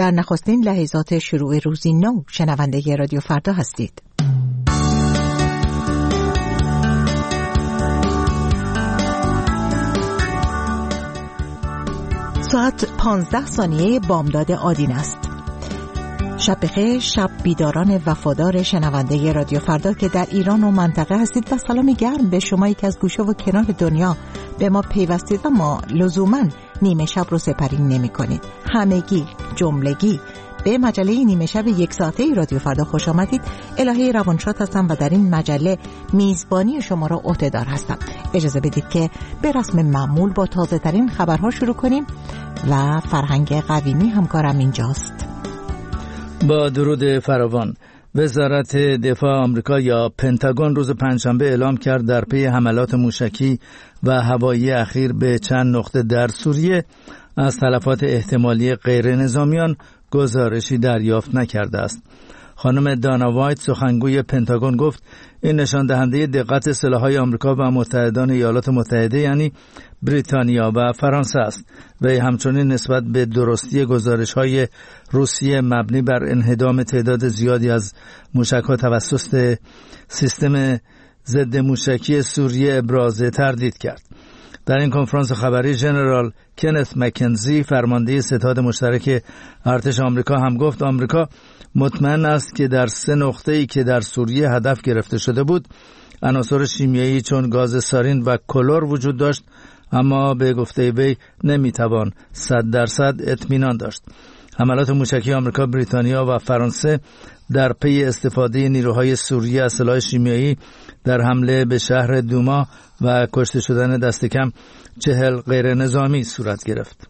در نخستین لحظات شروع روزی نو شنونده رادیو فردا هستید. ساعت 15 ثانیه بامداد آدین است. شب بخیر، شب بیداران وفادار شنونده رادیو فردا که در ایران و منطقه هستید و سلامی گرم به شمایی که از گوشه و کنار دنیا به ما پیوستید و ما لزوماً نیمه شب رو سپری نمی کنید. همگی جملگی به مجله نیمه شب یک ساعته رادیو فردا خوش آمدید. الهه روانشاد هستم و در این مجله میزبانی شما را عهده‌دار هستم. اجازه بدید که به رسم معمول با تازه ترین خبرها شروع کنیم و فرهنگ قویمی همکارم اینجاست. با درود فراوان، وزارت دفاع آمریکا یا پنتاگون روز پنجشنبه اعلام کرد در پی حملات موشکی و هوایی اخیر به چند نقطه در سوریه از تلفات احتمالی غیر نظامیان گزارشی دریافت نکرده است. خانم دانا وایت سخنگوی پنتاگون گفت این نشان دهنده دقت سلاح‌های آمریکا و متحدان ایالات متحده یعنی بریتانیا و فرانسه است و همچنین نسبت به درستی گزارش‌های روسیه مبنی بر انهدام تعداد زیادی از موشک‌ها توسط سیستم ضد موشکی سوریه ابراز تردید کرد. در این کنفرانس خبری ژنرال کنت مکنزی فرمانده ستاد مشترک ارتش آمریکا هم گفت آمریکا مطمئن است که در 3 نقطه‌ای که در سوریه هدف گرفته شده بود عناصر شیمیایی چون گاز سارین و کلور وجود داشت، اما به گفته وی نمیتوان 100% اطمینان داشت. حملات موشکی آمریکا، بریتانیا و فرانسه در پی استفاده نیروهای سوریه از سلاح شیمیایی در حمله به شهر دوما و کشته شدن دست کم 40 غیر نظامی صورت گرفت.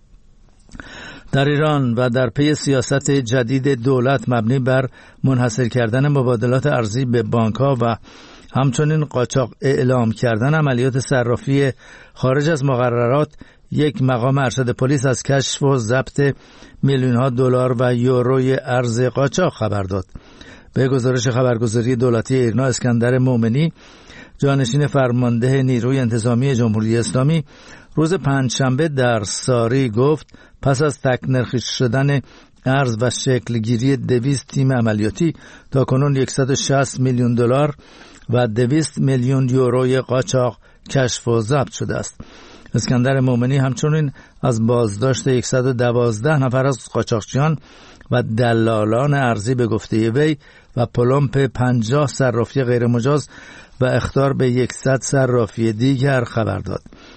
در ایران و در پی سیاست جدید دولت مبنی بر منحصر کردن مبادلات ارزی به بانک‌ها و همچنین قاچاق اعلام کردن عملیات صرافی خارج از مقررات، یک مقام ارشد پلیس از کشف و ضبط میلیون‌ها دلار و یوروی ارز قاچاق خبر داد. به گزارش خبرگزاری دولتی ایرنا، اسکندر مومنی جانشین فرمانده نیروی انتظامی جمهوری اسلامی روز پنجشنبه در ساری گفت پس از تک‌نرخی شدن ارز و شکلگیری 200 تیم عملیاتی تاکنون 160 میلیون دلار و 200 میلیون یوروی قاچاق کشف و ضبط شده است. اسکندر مومنی همچنین از بازداشت 112 نفر از قاچاقچیان و دلالان ارزی به گفته وی و پلمپ 50 صرافی غیر مجاز و اخطار به 100 صرافی دیگر خبر داد.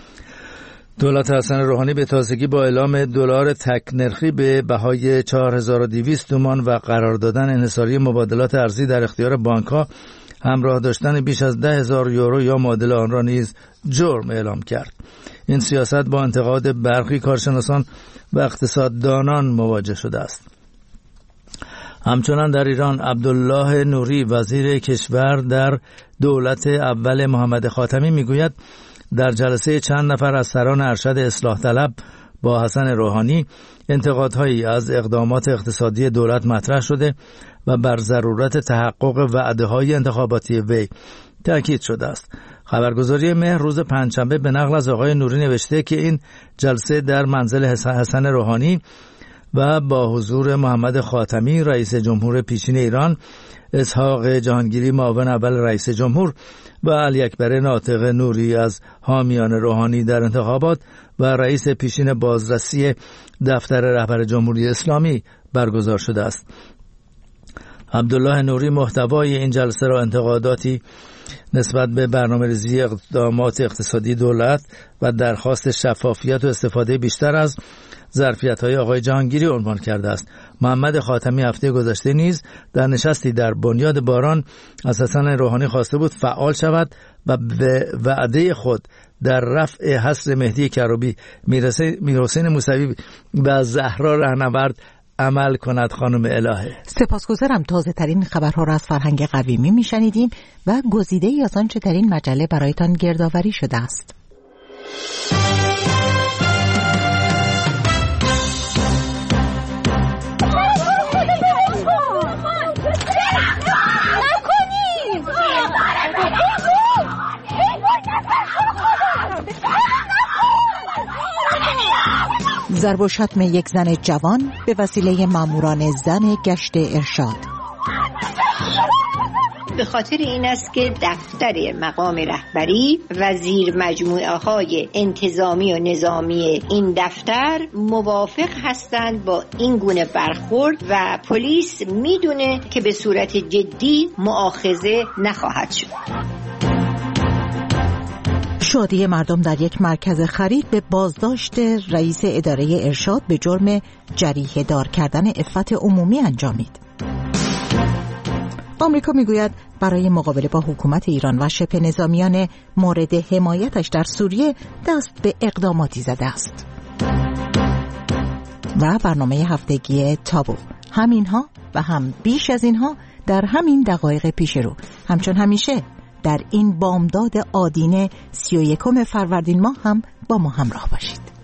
دولت حسن روحانی به تازگی با اعلام دلار تک‌نرخی به بهای 4200 تومان و قرار دادن انحصاری مبادلات ارزی در اختیار بانک‌ها همراه داشتن بیش از 10,000 یورو یا معادل آن را نیز جرم اعلام کرد. این سیاست با انتقاد برخی کارشناسان و اقتصاددانان مواجه شده است. همچنان در ایران عبدالله نوری وزیر کشور در دولت اول محمد خاتمی میگوید در جلسه چند نفر از سران ارشد اصلاح طلب با حسن روحانی انتقادهایی از اقدامات اقتصادی دولت مطرح شده و بر ضرورت تحقق وعده‌های انتخاباتی وی تأکید شده است. خبرگزاری مهر روز پنجشنبه به نقل از آقای نوری نوشته که این جلسه در منزل حسن روحانی و با حضور محمد خاتمی رئیس جمهور پیشین ایران، اسحاق جهانگیری معاون اول رئیس جمهور و علی اکبر ناطق نوری از حامیان روحانی در انتخابات و رئیس پیشین بازرسی دفتر رهبر جمهوری اسلامی برگزار شده است. عبدالله نوری محتوای این جلسه را انتقاداتی نسبت به برنامه‌ریزی اقدامات اقتصادی دولت و درخواست شفافیت و استفاده بیشتر از ظرفیت‌های آقای جهانگیری عنوان کرده است. محمد خاتمی هفته گذشته نیز در نشستی در بنیاد باران از حسن روحانی خواسته بود فعال شود و به وعده خود در رفع حصر مهدی کروبی، میرحسین موسوی و زهرا رهنورد عمل کند. خانم الهه، سپاسگزارم. تازه ترین خبرها را از فرهنگ قویمی میشنیدیم و گزیده ای از آنچه در این مجله برایتان گردآوری شده است. ضرب و شتم یک زن جوان به وسیله ماموران زن گشت ارشاد. به خاطر این است که دفتر مقام رهبری و زیر مجموعه های انتظامی و نظامی این دفتر موافق هستند با این گونه برخورد و پلیس میدونه که به صورت جدی مؤاخذه نخواهد شد. شادی مردم در یک مرکز خرید به بازداشت رئیس اداره ارشاد به جرم جریحه دار کردن عفت عمومی انجامید. آمریکا میگوید برای مقابله با حکومت ایران و شبه نظامیان مورد حمایتش در سوریه دست به اقداماتی زده است. و برنامه هفتگی تابو، همینها و هم بیش از اینها در همین دقایق پیش رو. همچون همیشه در این بامداد آدینه 31 فروردین ماه هم با ما همراه باشید.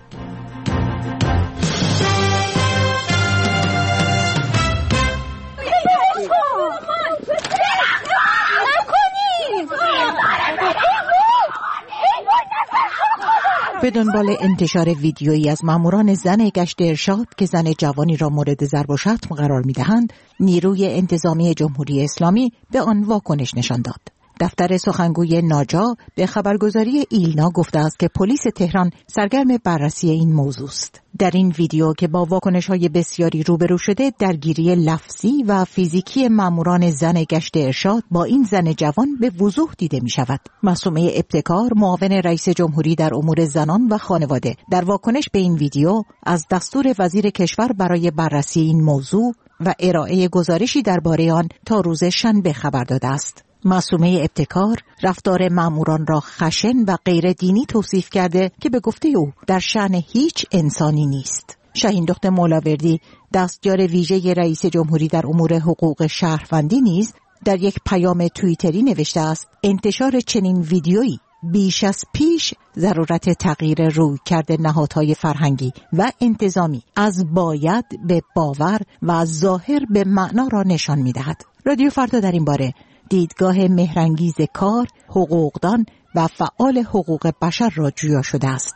به دنبال انتشار ویدیویی از ماموران زن گشت ارشاد که زن جوانی را مورد ضرب و شتم قرار می‌دهند، نیروی انتظامی جمهوری اسلامی به آن واکنش نشان داد. دفتر سخنگوی ناجا به خبرگزاری ایلنا گفته است که پلیس تهران سرگرم بررسی این موضوع است. در این ویدیو که با واکنش‌های بسیاری روبرو شده، درگیری لفظی و فیزیکی ماموران زن گشت ارشاد با این زن جوان به وضوح دیده می‌شود. معصومه ابتکار، معاون رئیس جمهوری در امور زنان و خانواده، در واکنش به این ویدیو از دستور وزیر کشور برای بررسی این موضوع و ارائه گزارشی درباره آن تا روز شنبه خبر داده است. معصومه ابتکار رفتار ماموران را خشن و غیر دینی توصیف کرده که به گفته او در شأن هیچ انسانی نیست. شاهین دخت مولاوردی، دستیار ویژه رئیس جمهوری در امور حقوق شهروندی نیز در یک پیام توییتری نوشته است انتشار چنین ویدیویی بیش از پیش ضرورت تغییر رویکرد نهادهای فرهنگی و انتظامی از باید به باور و از ظاهر به معنا را نشان می‌دهد. رادیو فردا در این باره دیدگاه مهرانگیز کار، حقوقدان و فعال حقوق بشر را جویا شده است.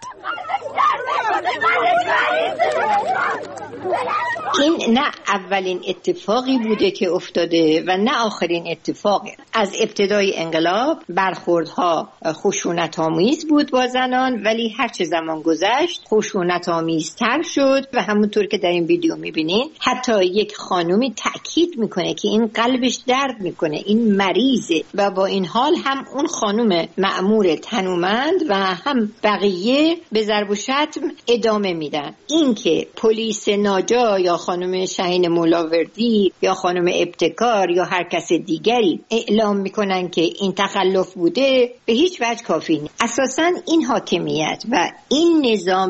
این نه اولین اتفاقی بوده که افتاده و نه آخرین اتفاقه. از ابتدای انقلاب برخوردها خشونت‌آمیز بود با زنان، ولی هر چه زمان گذشت خشونت‌آمیزتر شد و همونطور که در این ویدیو می‌بینین حتی یک خانومی تأکید میکنه که این قلبش درد میکنه، این مریضه، و با این حال هم اون خانم مأمور تنومند و هم بقیه به ضرب و شتم ادامه میدن. این که پلیس ناجا یا خانم شاهین مولاوردی یا خانم ابتکار یا هر کس دیگری اعلام میکنن که این تخلف بوده به هیچ وجه کافی نیست. اساساً این حاکمیت و این نظام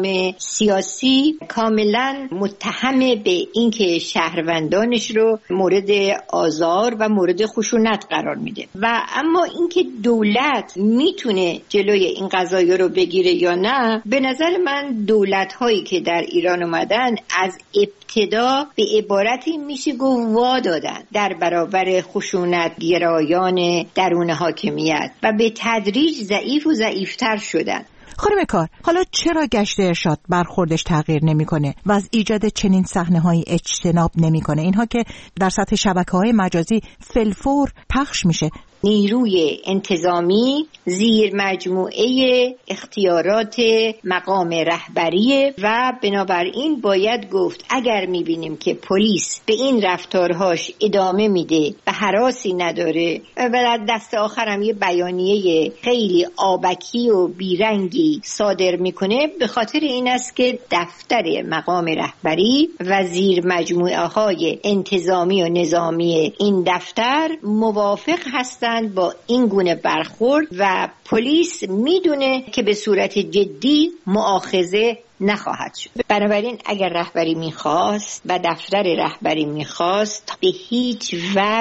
سیاسی کاملا متهم به اینکه شهروندانش رو مورد آزار و مورد خشونت قرار میده و اما اینکه دولت میتونه جلوی این قضایا رو بگیره یا نه، به نظر من دولت هایی که در ایران اومدن از ابتدا به عبارتی میشه گفت وا دادن در برابر خشونت گرایان درون حاکمیت و به تدریج ضعیف و ضعیفتر شدن. خانم کار، حالا چرا گشت ارشاد برخوردش تغییر نمیکنه و از ایجاد چنین صحنه‌هایی اجتناب نمیکنه؟ اینها که در سطح شبکه‌های مجازی فلفور پخش میشه. نیروی انتظامی زیر مجموعه اختیارات مقام رهبری و بنابراین باید گفت اگر میبینیم که پلیس به این رفتارهاش ادامه میده و هراسی نداره و در دست آخرم یه بیانیه خیلی آبکی و بیرنگی صادر میکنه، به خاطر این است که دفتر مقام رهبری و زیر مجموعه های انتظامی و نظامی این دفتر موافق هستند با این گونه برخورد و پلیس میدونه که به صورت جدی مؤاخذه نخواهد شد. بنابراین اگر رهبری میخواست و دفتر رهبری میخواست به هیچ وجه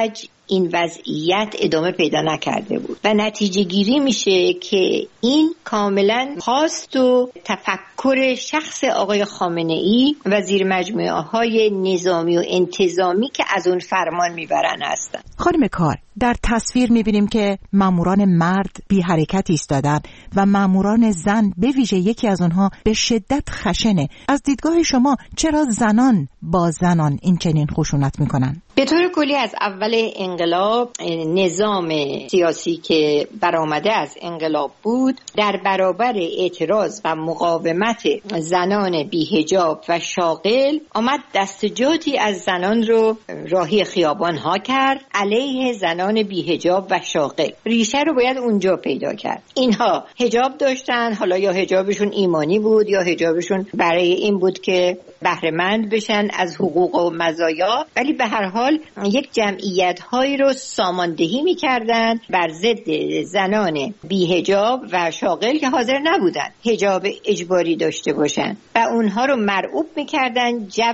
این وضعیت ادامه پیدا نکرده بود و نتیجه گیری میشه که این کاملا خواست و تفکر شخص آقای خامنه‌ای و زیر مجموعه های نظامی و انتظامی که از اون فرمان میبرن هستن. خانم کار، در تصویر میبینیم که ماموران مرد بی حرکت ایستادن و ماموران زن به ویژه یکی از اونها به شدت خشنه. از دیدگاه شما چرا زنان با زنان این چنین خشونت میکنن؟ به طور کلی از اول انقلاب نظام سیاسی که برآمده از انقلاب بود در برابر اعتراض و مقاومت زنان بی‌حجاب و شاغل آمد دستجاتی از زنان رو راهی خیابان ها کرد علیه زنان بی‌حجاب و شاغل. ریشه رو باید اونجا پیدا کرد. اینها حجاب داشتن، حالا یا حجابشون ایمانی بود یا حجابشون برای این بود که بهره‌مند بشن از حقوق و مزایا، ولی به هر حال یک جمعیت هایی رو ساماندهی می‌کردند بر ضد زنان بی‌حجاب و شاغل که حاضر نبودن حجاب اجباری داشته باشن و اونها رو مرعوب می‌کردن. جو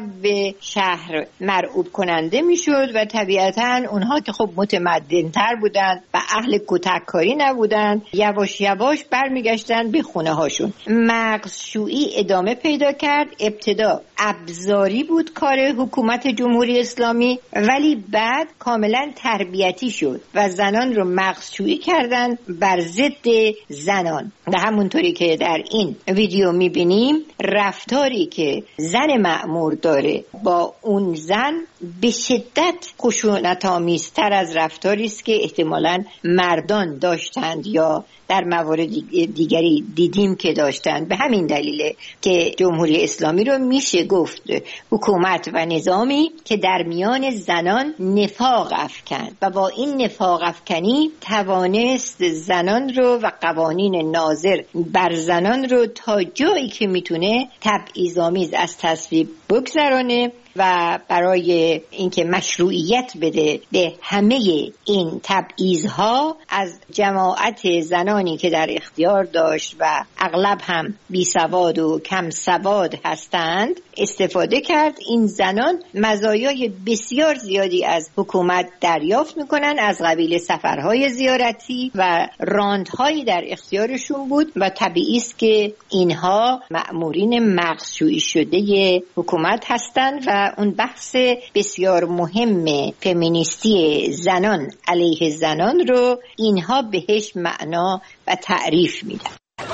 شهر مرعوب کننده میشد و طبیعتاً اونها که خب متمدن‌تر بودن و اهل کتککاری نبودن یواش یواش برمیگشتن به خونه هاشون. مغزشویی ادامه پیدا کرد. ابتدا ابزاری بود کار حکومت جمهوری اسلامی، ولی بعد کاملا تربیتی شد و زنان رو مغزشویی کردن بر ضد زنان. و همونطوری که در این ویدیو میبینیم رفتاری که زن مأمور داره با اون زن به شدت خشونت‌آمیزتر از رفتاری است که احتمالاً مردان داشتند یا در موارد دیگری دیدیم که داشتند. به همین دلیله که جمهوری اسلامی رو میشه گفت حکومت و نظامی که در میان زنان نفاق افکند و با این نفاق افکنی توانست زنان رو و قوانین ناظر بر زنان رو تا جایی که میتونه تبعیض‌آمیز از تصویب بگذرانه و برای اینکه مشروعیت بده به همه این تبعیض‌ها از جماعت زنانی که در اختیار داشت و اغلب هم بی سواد و کم سواد هستند استفاده کرد. این زنان مزایای بسیار زیادی از حکومت دریافت میکنن، از قبیل سفرهای زیارتی و راندهایی در اختیارشون بود و طبیعی است که اینها مأمورین مغزشویی شده حکومت هستند و اون بحث بسیار مهم فمینیستی زنان علیه زنان رو اینها بهش معنا و تعریف میدن.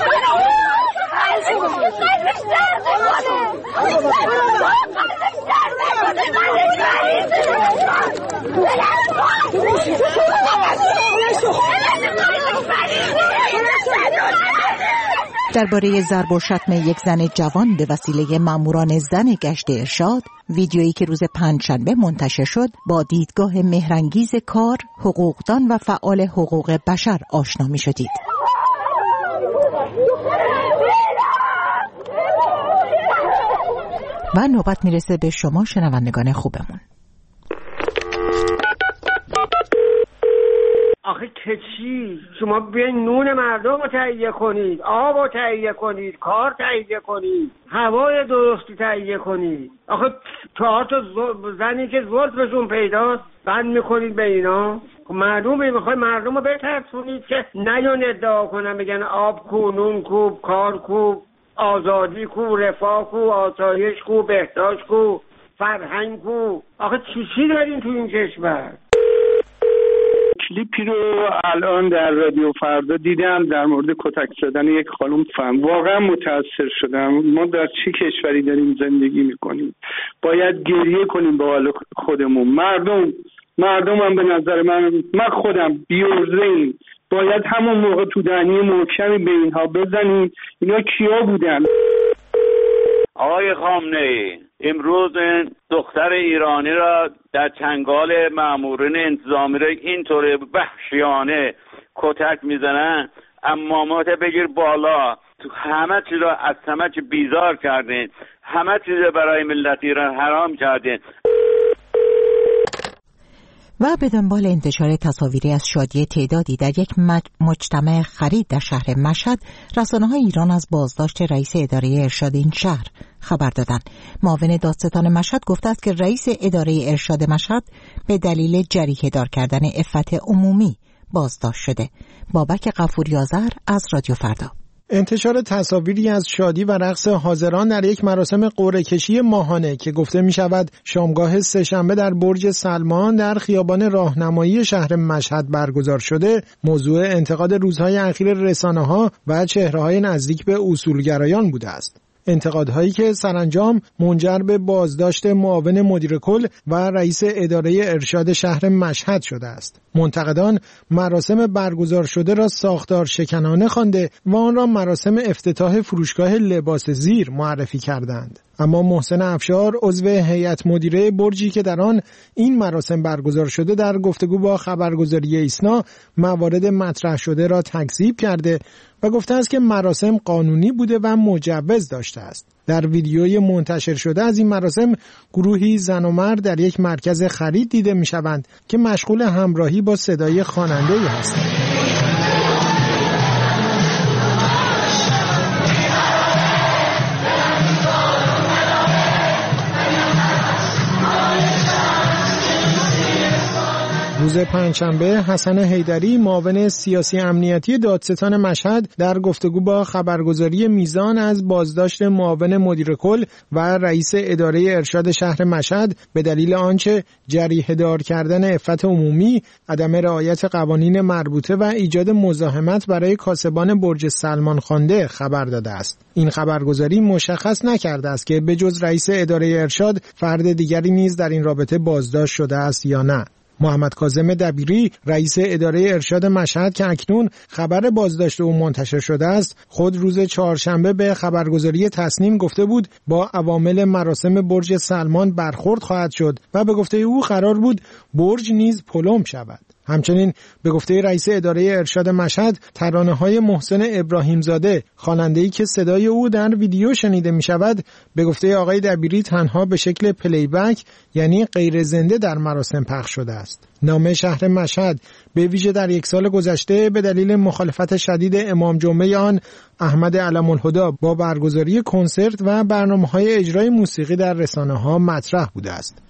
درباره ضرب و شتم یک زن جوان به وسیله ماموران زن گشت ارشاد، ویدیویی که روز پنجشنبه منتشر شد با دیدگاه مهرانگیز کار، حقوقدان و فعال حقوق بشر آشنا می شدید. و نوبت میرسه به شما شنوندگان خوبمون. آخه که چی؟ شما بیاین نون مردم رو تهیه کنید، آب رو تهیه کنید، کار تهیه کنید، هوای درستی تهیه کنید. آخه 4 تا زنی که زلفشون پیداست بند میکنید به اینا. معلومه میخوای مردم رو بترسونید که نیان ادعا کنن بگن آب کو، نون کو، کار کو، آزادی کو، رفاه کو، آسایش کو، بهداشت کو، فرهنگ کو. آخه چی دارین تو این کشور؟ کلیپی رو الان در رادیو فردا دیدم در مورد کتک زدن یک خانم فهم. واقعا متاثر شدم. ما در چه کشوری داریم زندگی میکنیم؟ باید گریه کنیم با حال خودمون. مردم هم به نظر من خودم بی‌عرضه‌ایم. باید همون موقع تو دهنی محکمی به اینها بزنیم. اینا کیا بودن؟ آقای خامنه‌ای امروز دختر ایرانی را در چنگال مامورین انتظامی را اینطور وحشیانه کتک میزنن. امامات بگیر بالا، تو همه چیز را از همه چی بیزار کردین، همه چیز برای ملت ایران حرام کردین. و به دنبال انتشار تصاویری از شادی تعدادی در یک مجتمع خرید در شهر مشهد، رسانه‌های ایران از بازداشت رئیس اداره ارشاد این شهر خبر دادند. معاون دادستان مشهد گفته است که رئیس اداره ارشاد مشهد به دلیل جریحه دار کردن عفت عمومی بازداشت شده. بابک غفوری آذر از رادیو فردا. انتشار تصاویری از شادی و رقص حاضران در یک مراسم قرعه کشی ماهانه که گفته می شود شامگاه سه‌شنبه در برج سلمان در خیابان راهنمایی شهر مشهد برگزار شده، موضوع انتقاد روزهای اخیر رسانه‌ها و چهره‌های نزدیک به اصولگرایان بوده است. انتقادهایی که سرانجام منجر به بازداشت معاون مدیر کل و رئیس اداره ارشاد شهر مشهد شده است. منتقدان مراسم برگزار شده را ساختار شکنانه خوانده و آن را مراسم افتتاح فروشگاه لباس زیر معرفی کردند. اما محسن افشار، عضو هیئت مدیره برجی که در آن این مراسم برگزار شده، در گفتگو با خبرگزاری ایسنا موارد مطرح شده را تکذیب کرده و گفته است که مراسم قانونی بوده و مجوز داشته است. در ویدیوی منتشر شده از این مراسم گروهی زن و مرد در یک مرکز خرید دیده می شوند که مشغول همراهی با صدای خواننده‌ای هستند. روز پنجشنبه حسن حیدری، معاون سیاسی امنیتی دادستان مشهد، در گفتگو با خبرگزاری میزان از بازداشت معاون مدیر کل و رئیس اداره ارشاد شهر مشهد به دلیل آنچه جریحه دار کردن عفت عمومی، عدم رعایت قوانین مربوطه و ایجاد مزاحمت برای کاسبان برج سلمان خوانده خبر داده است. این خبرگزاری مشخص نکرده است که به جز رئیس اداره ارشاد فرد دیگری نیز در این رابطه بازداشت شده است یا نه. محمد کاظم دبیری، رئیس اداره ارشاد مشهد که اکنون خبر بازداشت او منتشر شده است، خود روز چهارشنبه به خبرگزاری تصنیم گفته بود با عوامل مراسم برج سلمان برخورد خواهد شد و به گفته او قرار بود برج نیز پلم شود. همچنین به گفته رئیس اداره ارشاد مشهد، ترانه‌های محسن ابراهیمزاده، خواننده‌ای که صدای او در ویدیو شنیده می‌شود، به گفته آقای دبیری تنها به شکل پلی بک، یعنی غیر زنده، در مراسم پخش شده است. نامه شهر مشهد به ویژه در یک سال گذشته به دلیل مخالفت شدید امام جمعه آن احمد علم الهدی با برگزاری کنسرت و برنامه‌های اجرای موسیقی در رسانه‌ها مطرح بوده است.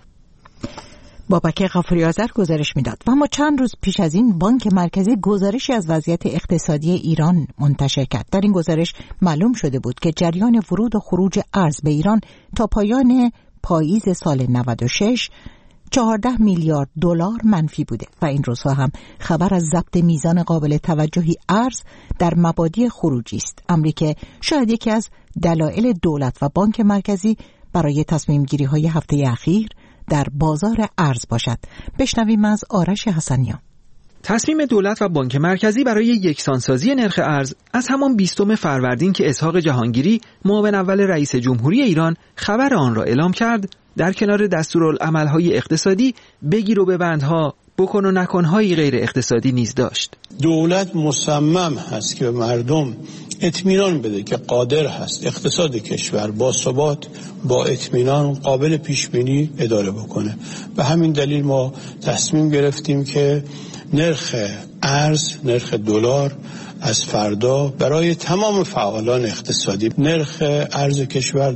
بابک غفوری آذر گزارش میداد. و اما چند روز پیش از این بانک مرکزی گزارشی از وضعیت اقتصادی ایران منتشر کرد. در این گزارش معلوم شده بود که جریان ورود و خروج ارز به ایران تا پایان پاییز سال 96 14 میلیارد دلار منفی بوده و این روزها هم خبر از ضبط میزان قابل توجهی ارز در مبادی خروجی است، امری که شاید یکی از دلایل دولت و بانک مرکزی برای تصمیم گیری های هفته اخیر در بازار ارز باشد. بشنویم از آرش حسنیان. تصمیم دولت و بانک مرکزی برای یکسانسازی نرخ ارز از همان 20 فروردین که اسحاق جهانگیری، معاون اول رئیس جمهوری ایران، خبر آن را اعلام کرد، در کنار دستورالعمل‌های اقتصادی بگیر و ببندها، بکن و نکن‌های غیر اقتصادی نیز داشت. دولت مصمم هست که به مردم اطمینان بده که قادر هست اقتصاد کشور با ثبات، با اطمینان، قابل پیش بینی اداره بکنه. به همین دلیل ما تصمیم گرفتیم که نرخ ارز، نرخ دلار از فردا برای تمام فعالان اقتصادی نرخ ارز کشور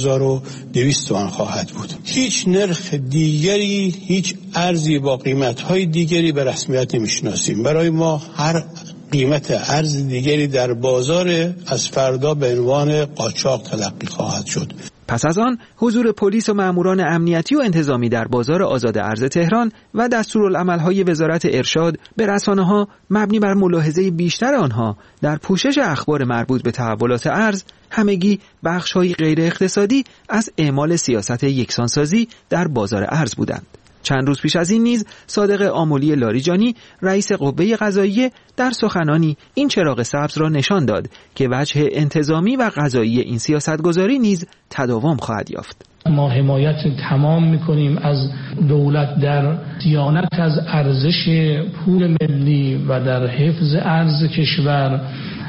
4200 تومان خواهد بود. هیچ نرخ دیگری، هیچ ارزی با قیمت‌های دیگری به رسمیت نمی‌شناسیم. برای ما هر قیمت ارز دیگری در بازار از فردا به عنوان قاچاق تلقی خواهد شد. پس از آن حضور پلیس و ماموران امنیتی و انتظامی در بازار آزاد ارز تهران و دستورالعمل‌های وزارت ارشاد به رسانه‌ها مبنی بر ملاحظه بیشتر آنها در پوشش اخبار مربوط به تحولات ارز، همگی بخش‌های غیر اقتصادی از اعمال سیاست یکسانسازی در بازار ارز بودند. چند روز پیش از این نیز صادق آملی لاریجانی، رئیس قوه قضاییه، در سخنانی این چراغ سبز را نشان داد که وجه انتظامی و قضایی این سیاستگذاری نیز تداوم خواهد یافت. ما حمایت تمام می‌کنیم از دولت در صیانت از ارزش پول ملی و در حفظ ارز کشور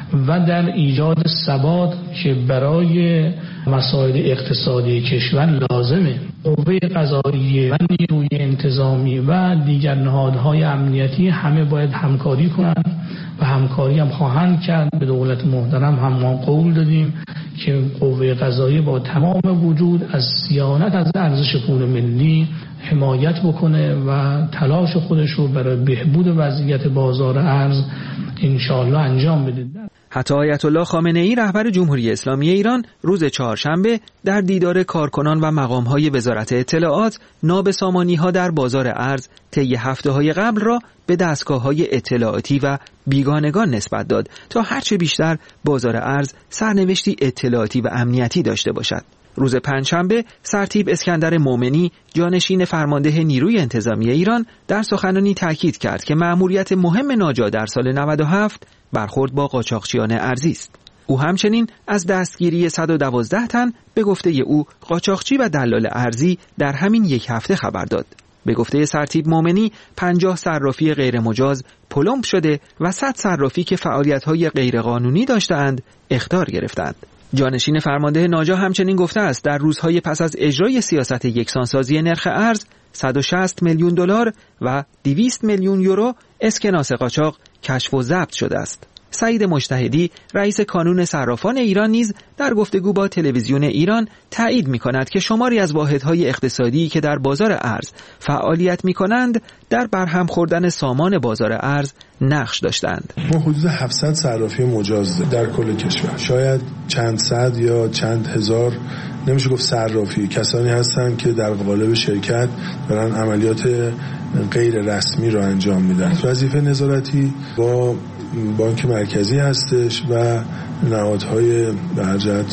و در ایجاد ثبات که برای مسائل اقتصادی کشور لازمه. قوه قضاییه و نیروی انتظامی و دیگر نهادهای امنیتی همه باید همکاری کنند و همکاری هم خواهند کرد. به دولت محترم هم ما قول دادیم که قوه قضاییه با تمام وجود از صیانت از ارزش پول ملی حمایت بکنه و تلاش خودش رو برای بهبود وضعیت بازار ارز انشاءالله انجام بده. حتی آیت الله خامنه ای رهبر جمهوری اسلامی ایران روز چهارشنبه در دیدار کارکنان و مقام‌های وزارت اطلاعات نابسامانی‌ها در بازار ارز طی هفته‌های قبل را به دستگاه‌های اطلاعاتی و بیگانگان نسبت داد تا هرچه بیشتر بازار ارز سرنوشتی اطلاعاتی و امنیتی داشته باشد. روز پنجشنبه سرتیپ اسکندر مومنی جانشین فرمانده نیروی انتظامی ایران در سخنرانی تاکید کرد که مأموریت مهم ناجا در سال 97 برخورد با قاچاقچیان ارزی است. او همچنین از دستگیری 112 تن به گفته او قاچاقچی و دلال ارزی در همین یک هفته خبر داد. به گفته سرتیپ مومنی 50 صرافی غیرمجاز پلمپ شده و 100 صرافی که فعالیت‌های غیرقانونی داشتند اخطار گرفتند. جانشین فرمانده ناجا همچنین گفته است در روزهای پس از اجرای سیاست یکسانسازی نرخ ارز 160 میلیون دلار و 200 میلیون یورو اسکناس قاچاق کشف و ضبط شده است. سعید مجتهدی رئیس کانون صرافان ایران نیز در گفتگو با تلویزیون ایران تایید می‌کند که شماری از واحدهای اقتصادی که در بازار ارز فعالیت می‌کنند در برهم خوردن سامان بازار ارز نقش داشتند. ما حدود 700 صرافی مجاز در کل کشور، شاید چند صد یا چند هزار نمیشه گفت صرافی، کسانی هستند که در قالب شرکت دارن عملیات غیر رسمی رو انجام میدن. وظیفه نظارتی با بانک مرکزی هستش و نهادهای به هر جهت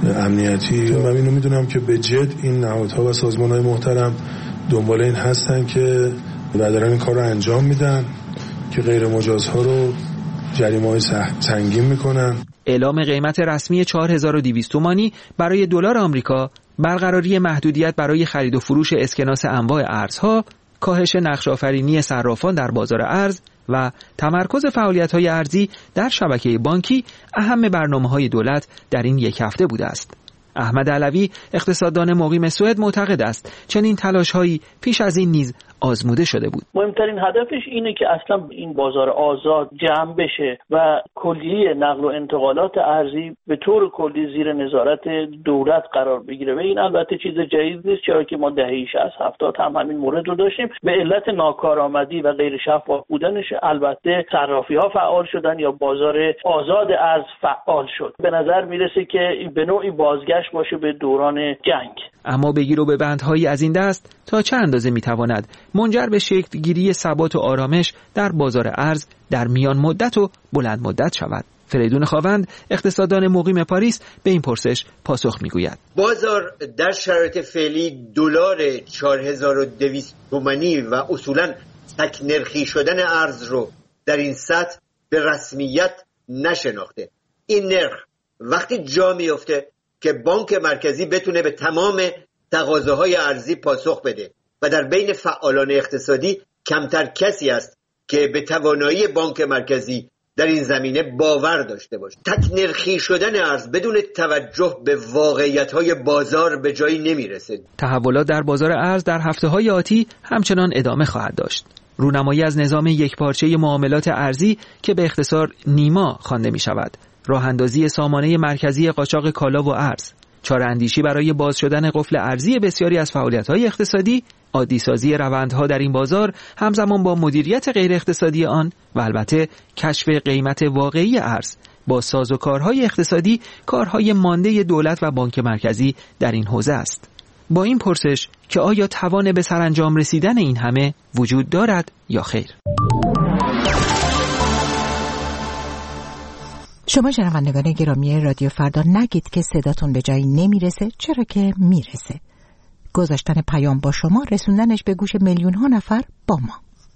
امنیتی. من اینو میدونم که به جد این نهادها و سازمانهای محترم دنبال این هستن که دارن این کار رو انجام میدن که غیر مجازها رو جریمه‌های سنگین میکنن. اعلام قیمت رسمی 4200 تومانی برای دلار آمریکا، برقراری محدودیت برای خرید و فروش اسکناس انواع ارزها، کاهش نقش آفرینی صرافان در بازار ارز و تمرکز فعالیت‌های ارزی در شبکه بانکی اهم برنامه‌های دولت در این یک هفته بوده است. احمد علوی اقتصاددان مقیم سوئد معتقد است چنین تلاش‌هایی پیش از این نیز آزموده شده بود. مهمترین هدفش اینه که اصلا این بازار آزاد جمع بشه و کلیه نقل و انتقالات ارزی به طور کلی زیر نظارت دولت قرار بگیره. و این البته چیز جدید نیست، چرا که ما دهه 60-70 هم همین مورد رو داشتیم. به علت ناکارآمدی و غیر شفاف بودنش البته صرافی‌ها فعال شدن یا بازار آزاد ارز فعال شد. به نظر میرسه که به نوعی بازگشت باشه به دوران جنگ. اما بگیر و ببندهایی از این دست تا چه اندازه میتواند منجر به شکل گیری ثبات و آرامش در بازار ارز در میان مدت و بلند مدت شود؟ فریدون خاوند اقتصاددان مقیم پاریس به این پرسش پاسخ میگوید. بازار در شرایط فعلی دلار 4200 تومانی و اصولا تک نرخی شدن ارز رو در این سطح به رسمیت نشناخته. این نرخ وقتی جا میفته که بانک مرکزی بتونه به تمام تقاضاهای ارزی پاسخ بده و در بین فعالان اقتصادی کمتر کسی است که به توانایی بانک مرکزی در این زمینه باور داشته باشه. تک نرخی شدن ارز بدون توجه به واقعیت‌های بازار به جایی نمیرسه. تحولات در بازار ارز در هفته‌های آتی همچنان ادامه خواهد داشت. رونمایی از نظام یکپارچه معاملات ارزی که به اختصار نیما خوانده می‌شود، راه‌اندازی سامانه مرکزی قاچاق کالا و ارز، چاره‌اندیشی برای باز شدن قفل ارزی بسیاری از فعالیت‌های اقتصادی، عادی‌سازی روندها در این بازار همزمان با مدیریت غیر اقتصادی آن و البته کشف قیمت واقعی ارز با سازوکارهای اقتصادی کارهای مانده دولت و بانک مرکزی در این حوزه است. با این پرسش که آیا توان به سرانجام رسیدن این همه وجود دارد یا خیر؟ شما شنوندگان گرامی رادیو فردا نگید که صداتون به جایی نمیرسه، چرا که میرسه. گذاشتن پیام با شما، رسوندنش به گوش میلیون ها نفر با ما.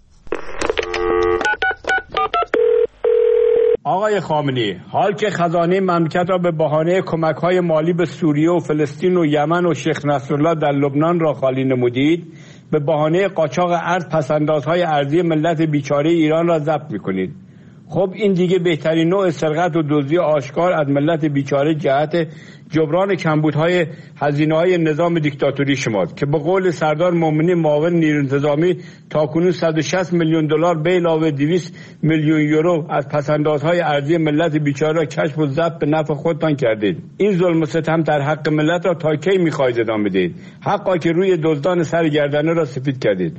آقای خامنه‌ای، حال که خزانه مملکت را به بهانه کمک‌های مالی به سوریه و فلسطین و یمن و شیخ نصرالله در لبنان را خالی نمودید، به بهانه قاچاق ارز پس‌اندازهای ارزی ملت بیچاره ایران را ضبط می‌کنید. خب این دیگه بهترین نوع سرقت و دزدی آشکار از ملت بیچاره جهت جبران کمبودهای هزینه‌های نظام دیکتاتوری شماست که به قول سردار مومنی معاون نیروی انتظامی تاکنون 160 میلیون دلار به علاوه 200 میلیون یورو از پس‌اندازهای ارزی ملت بیچاره را کشف و ضبط به نفع خودتان کردید. این ظلم و ستم در حق ملت را تا کی می‌خواهید ادامه بدهید؟ حقا که روی دزدان سرگردنه را سفید کردید.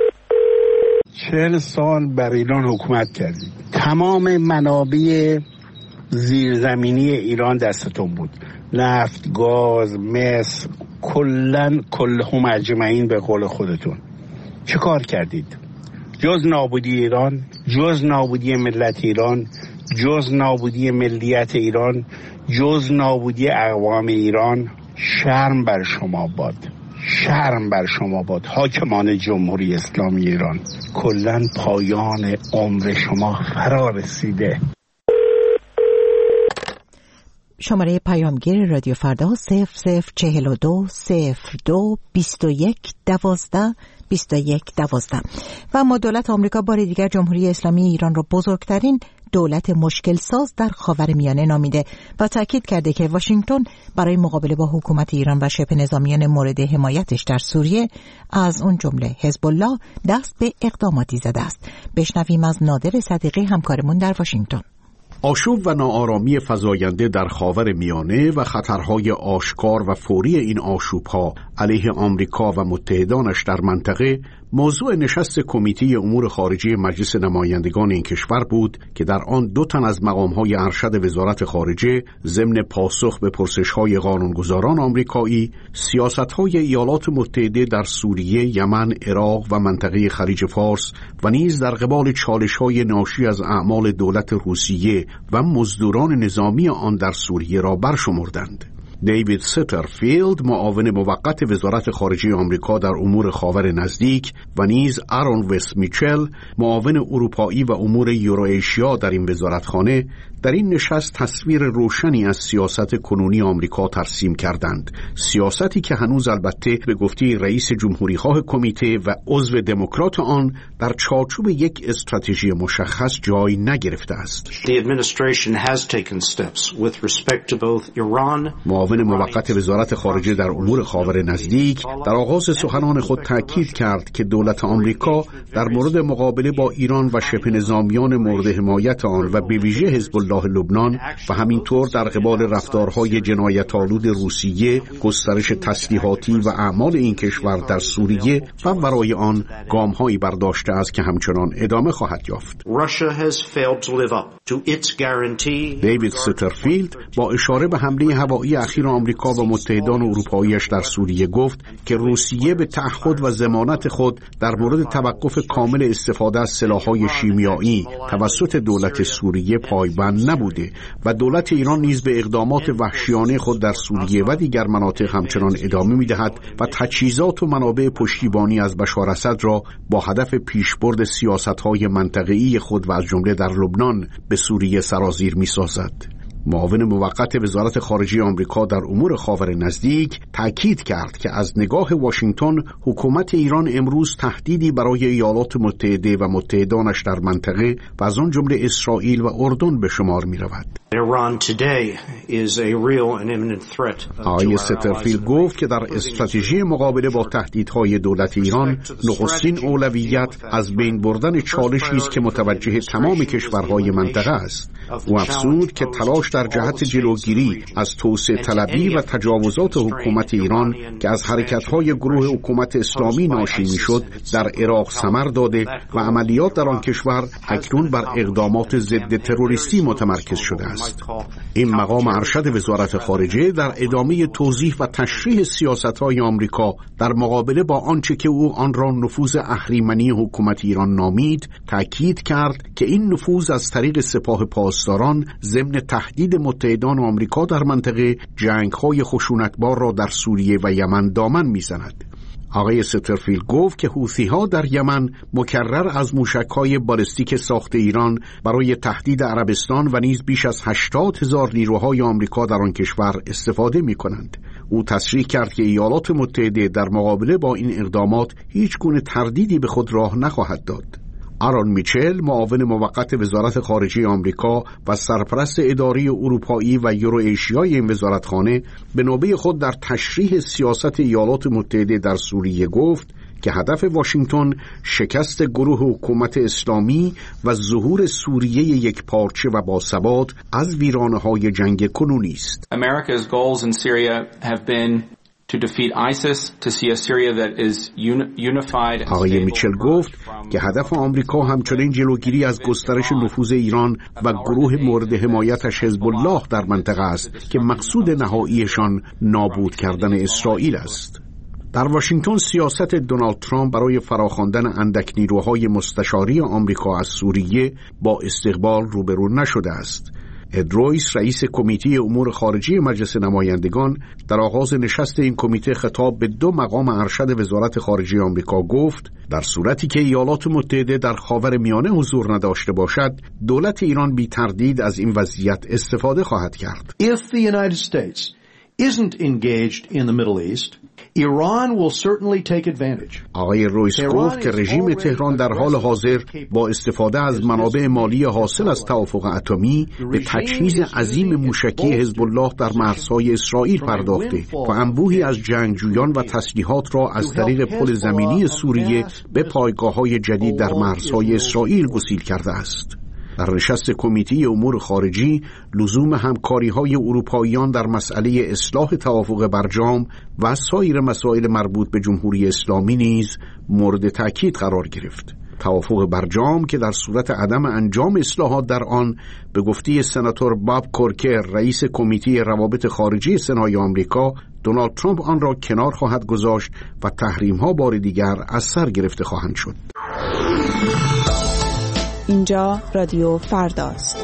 40 سال بر ایران حکومت کردید. تمام منابع زیرزمینی ایران دستتون بود. نفت، گاز، مس، کلهم اجمعین به قول خودتون. چه کار کردید؟ جز نابودی ایران، جز نابودی ملت ایران، جز نابودی ملیت ایران، جز نابودی اقوام ایران. شرم بر شما باد، شرم بر شما باد حاکمان جمهوری اسلامی ایران. کلاً پایان عمر شما فرا رسیده. شماره پیامگیر رادیو فردا 0042 02 21 12 21 12. و اما دولت آمریکا بار دیگر جمهوری اسلامی ایران را بزرگترین دولت مشکل ساز در خاورمیانه نامیده و تاکید کرده که واشنگتن برای مقابله با حکومت ایران و شبه نظامیان مورد حمایتش در سوریه از اون جمله حزب الله دست به اقداماتی زده است. بشنویم از نادر صدیقی همکارمون در واشنگتن. آشوب و ناآرامی فزاینده در خاورمیانه و خطرهای آشکار و فوری این آشوب‌ها علیه آمریکا و متحدانش در منطقه موضوع نشست کمیته امور خارجه مجلس نمایندگان این کشور بود که در آن 2 تن از مقام‌های ارشد وزارت خارجه ضمن پاسخ به پرسش‌های قانونگذاران آمریکایی سیاست‌های ایالات متحده در سوریه، یمن، عراق و منطقه خلیج فارس و نیز در قبال چالش‌های ناشی از اعمال دولت روسیه و مزدوران نظامی آن در سوریه را برشمردند. دیوید سترفیلد معاون موقت وزارت خارجه آمریکا در امور خاور نزدیک و نیز آرون وست میچل معاون اروپایی و امور یورو-آسیا در این وزارتخانه در این نشست تصویر روشنی از سیاست کنونی آمریکا ترسیم کردند، سیاستی که هنوز البته به گفته رئیس جمهوری‌خواه کمیته و عضو دموکرات آن در چارچوب یک استراتژی مشخص جای نگرفته است. معاون موقت وزارت خارجه در امور خاور نزدیک در آغاز سخنان خود تاکید کرد که دولت آمریکا در مورد مقابله با ایران و شبه نظامیان مورد حمایت آن و به ویژه حزب الله لبنان و همینطور در قبال رفتارهای جنایت‌آلود روسیه، گسترش تسلیحاتی و اعمال این کشور در سوریه و ورای آن گام‌هایی برداشته است که همچنان ادامه خواهد یافت. دیوید سترفیلد با اشاره به حمله هوایی اخیر آمریکا و متحدان اروپایی‌اش در سوریه گفت که روسیه به تعهد و ضمانت خود در مورد توقف کامل استفاده از سلاح‌های شیمیایی توسط دولت سوریه پایبند نبوده و دولت ایران نیز به اقدامات وحشیانه خود در سوریه و دیگر مناطق همچنان ادامه می‌دهد و تجهیزات و منابع پشتیبانی از بشار اسد را با هدف پیشبرد سیاست‌های منطقه‌ای خود و از جمله در لبنان به سوریه سرازیر می‌سازد. معاون موقت وزارت خارجه آمریکا در امور خاور نزدیک تأکید کرد که از نگاه واشنگتن حکومت ایران امروز تهدیدی برای ایالات متحده و متحدانش در منطقه و از آن جمله اسرائیل و اردن به شمار می رود. آقای سترفیلد گفت که در استراتژی مقابله با تهدیدهای دولت ایران نخستین اولویت از بین بردن چالشی است که متوجه تمام کشورهای منطقه است. او افزود که تلاش در جهت جلوگیری از توسعه طلبی و تجاوزات حکومت ایران که از حرکت‌های گروه حکومت اسلامی ناشی می‌شد در عراق ثمر داده و عملیات در آن کشور اکنون بر اقدامات ضد تروریستی متمرکز شده است. این مقام ارشد وزارت خارجه در ادامه توضیح و تشریح سیاست‌های آمریکا در مقابله با آنچه که او آن را نفوذ اهریمنی حکومت ایران نامید، تأکید کرد که این نفوذ از طریق سپاه پاسداران ضمن تهدید متحدان آمریکا در منطقه جنگ‌های خشونتبار را در سوریه و یمن دامن می‌زند. آقای سترفیلد گفت که حوثی‌ها در یمن مکرر از موشک‌های بالستیک ساخت ایران برای تهدید عربستان و نیز بیش از 80,000 نیروهای آمریکا در آن کشور استفاده می‌کنند. او تصریح کرد که ایالات متحده در مقابله با این اقدامات هیچ گونه تردیدی به خود راه نخواهد داد. آرون میچل، معاون موقت وزارت خارجه آمریکا و سرپرست اداره اروپایی و یورو ایشیای این وزارتخانه، به نوبه خود در تشریح سیاست ایالات متحده در سوریه گفت که هدف واشنگتن شکست گروه حکومت اسلامی و ظهور سوریه یک پارچه و باثبات از ویرانه‌های جنگ کنونی است. America's goals in Syria have been to defeat ISIS, to see a Syria that is unified. آقای میچل گفت که هدف آمریکا همچنین جلوگیری از گسترش نفوذ ایران و گروه مورد حمایتش حزب الله در منطقه است که مقصود نهاییشان نابود کردن اسرائیل است. در واشنگتن سیاست دونالد ترامپ برای فراخواندن اندک نیروهای مستشاری آمریکا از سوریه با استقبال روبرو نشده است. اد رویس، رئیس کمیته امور خارجی مجلس نمایندگان، در آغاز نشست این کمیته خطاب به 2 مقام ارشد وزارت خارجه آمریکا گفت در صورتی که ایالات متحده در خاورمیانه حضور نداشته باشد، دولت ایران بی تردید از این وضعیت استفاده خواهد کرد. If the United States isn't engaged in the Middle East, Iran will certainly take advantage. آقای رویس گفت که رژیم تهران در حال حاضر با استفاده از منابع مالی حاصل از توافق اتمی به تجهیز عظیم موشکی حزب الله در مرزهای اسرائیل پرداخته و انبوهی از جنگجویان و تسلیحات را از طریق پل زمینی سوریه به پایگاه‌های جدید در مرزهای اسرائیل گسیل کرده است. در نشست کمیته امور خارجی، لزوم همکاری‌های اروپاییان در مسئله اصلاح توافق برجام و سایر مسائل مربوط به جمهوری اسلامی نیز مورد تأکید قرار گرفت. توافق برجام که در صورت عدم انجام اصلاحات در آن، به گفته سناتور باب کورکر، رئیس کمیته روابط خارجی سنای آمریکا، دونالد ترامپ آن را کنار خواهد گذاشت و تحریم‌ها بار دیگر از سر گرفته خواهند شد. اینجا رادیو فرداست.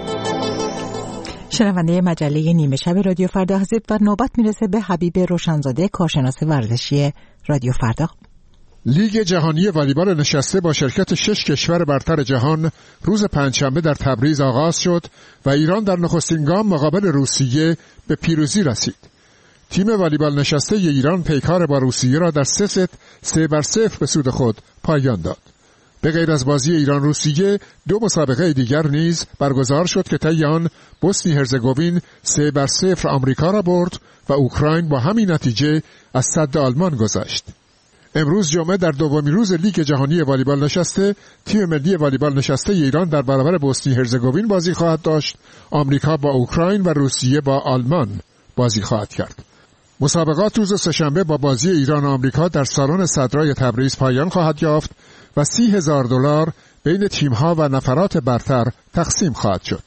شنونده مجله نیمه شب رادیو فردا هستید و نوبت میرسه به حبیب روشنزاده، کارشناس ورزشی رادیو فردا. لیگ جهانی والیبال نشسته با شرکت 6 کشور برتر جهان روز پنجشنبه در تبریز آغاز شد و ایران در نخستین گام مقابل روسیه به پیروزی رسید. تیم والیبال نشسته ایران پیکار با روسیه را در 3 ست 3-0 به سود خود پایان داد. به غیر از بازی ایران روسیه، 2 مسابقه دیگر نیز برگزار شد که طی آن بوسنی هرزگوین 3-0 آمریکا را برد و اوکراین با همین نتیجه از سد آلمان گذشت. امروز جمعه در دومین روز لیگ جهانی والیبال نشسته، تیم ملی والیبال نشسته ایران در برابر بوسنی هرزگوین بازی خواهد داشت. آمریکا با اوکراین و روسیه با آلمان بازی خواهد کرد. مسابقات روز سه‌شنبه با بازی ایران و آمریکا در سالن صدرای تبریز پایان خواهد یافت و $30,000 بین تیم‌ها و نفرات برتر تقسیم خواهد شد.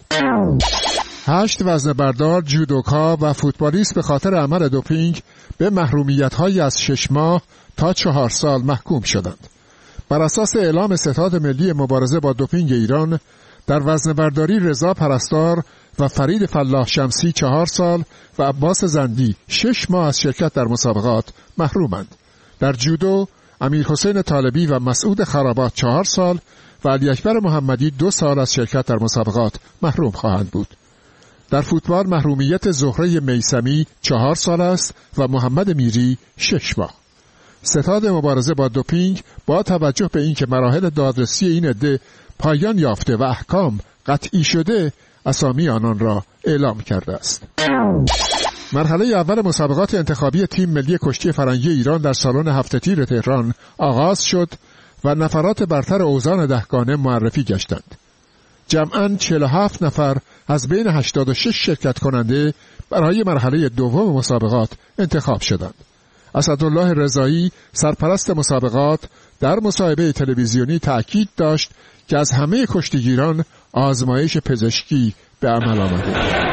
8 وزنه بردار، جودوکا و فوتبالیست به خاطر عمل دوپینگ به محرومیت‌های از 6 ماه تا 4 سال محکوم شدند. بر اساس اعلام ستاد ملی مبارزه با دوپینگ ایران، در وزنه برداری رضا پرستار و فرید فلاح شمسی 4 سال و عباس زندی 6 ماه از شرکت در مسابقات محرومند. در جودو امیر حسین طالبی و مسعود خرابات 4 سال و علی اکبر محمدی 2 سال از شرکت در مسابقات محروم خواهند بود. در فوتبال محرومیت زهره میثمی 4 سال است و محمد میری 6 ماه. ستاد مبارزه با دوپینگ با توجه به اینکه مراحل دادرسی این عده پایان یافته و احکام قطعی شده، اسامی آنان را اعلام کرده است. مرحله اول مسابقات انتخابی تیم ملی کشتی فرنگی ایران در سالن هفته تیر تهران آغاز شد و نفرات برتر اوزان دهگانه معرفی گشتند. جمعاً 47 نفر از بین 86 شرکت کننده برای مرحله دوم مسابقات انتخاب شدند. اسدالله رضایی، سرپرست مسابقات، در مصاحبه تلویزیونی تأکید داشت که از همه کشتیگیران آزمایش پزشکی به عمل آمده.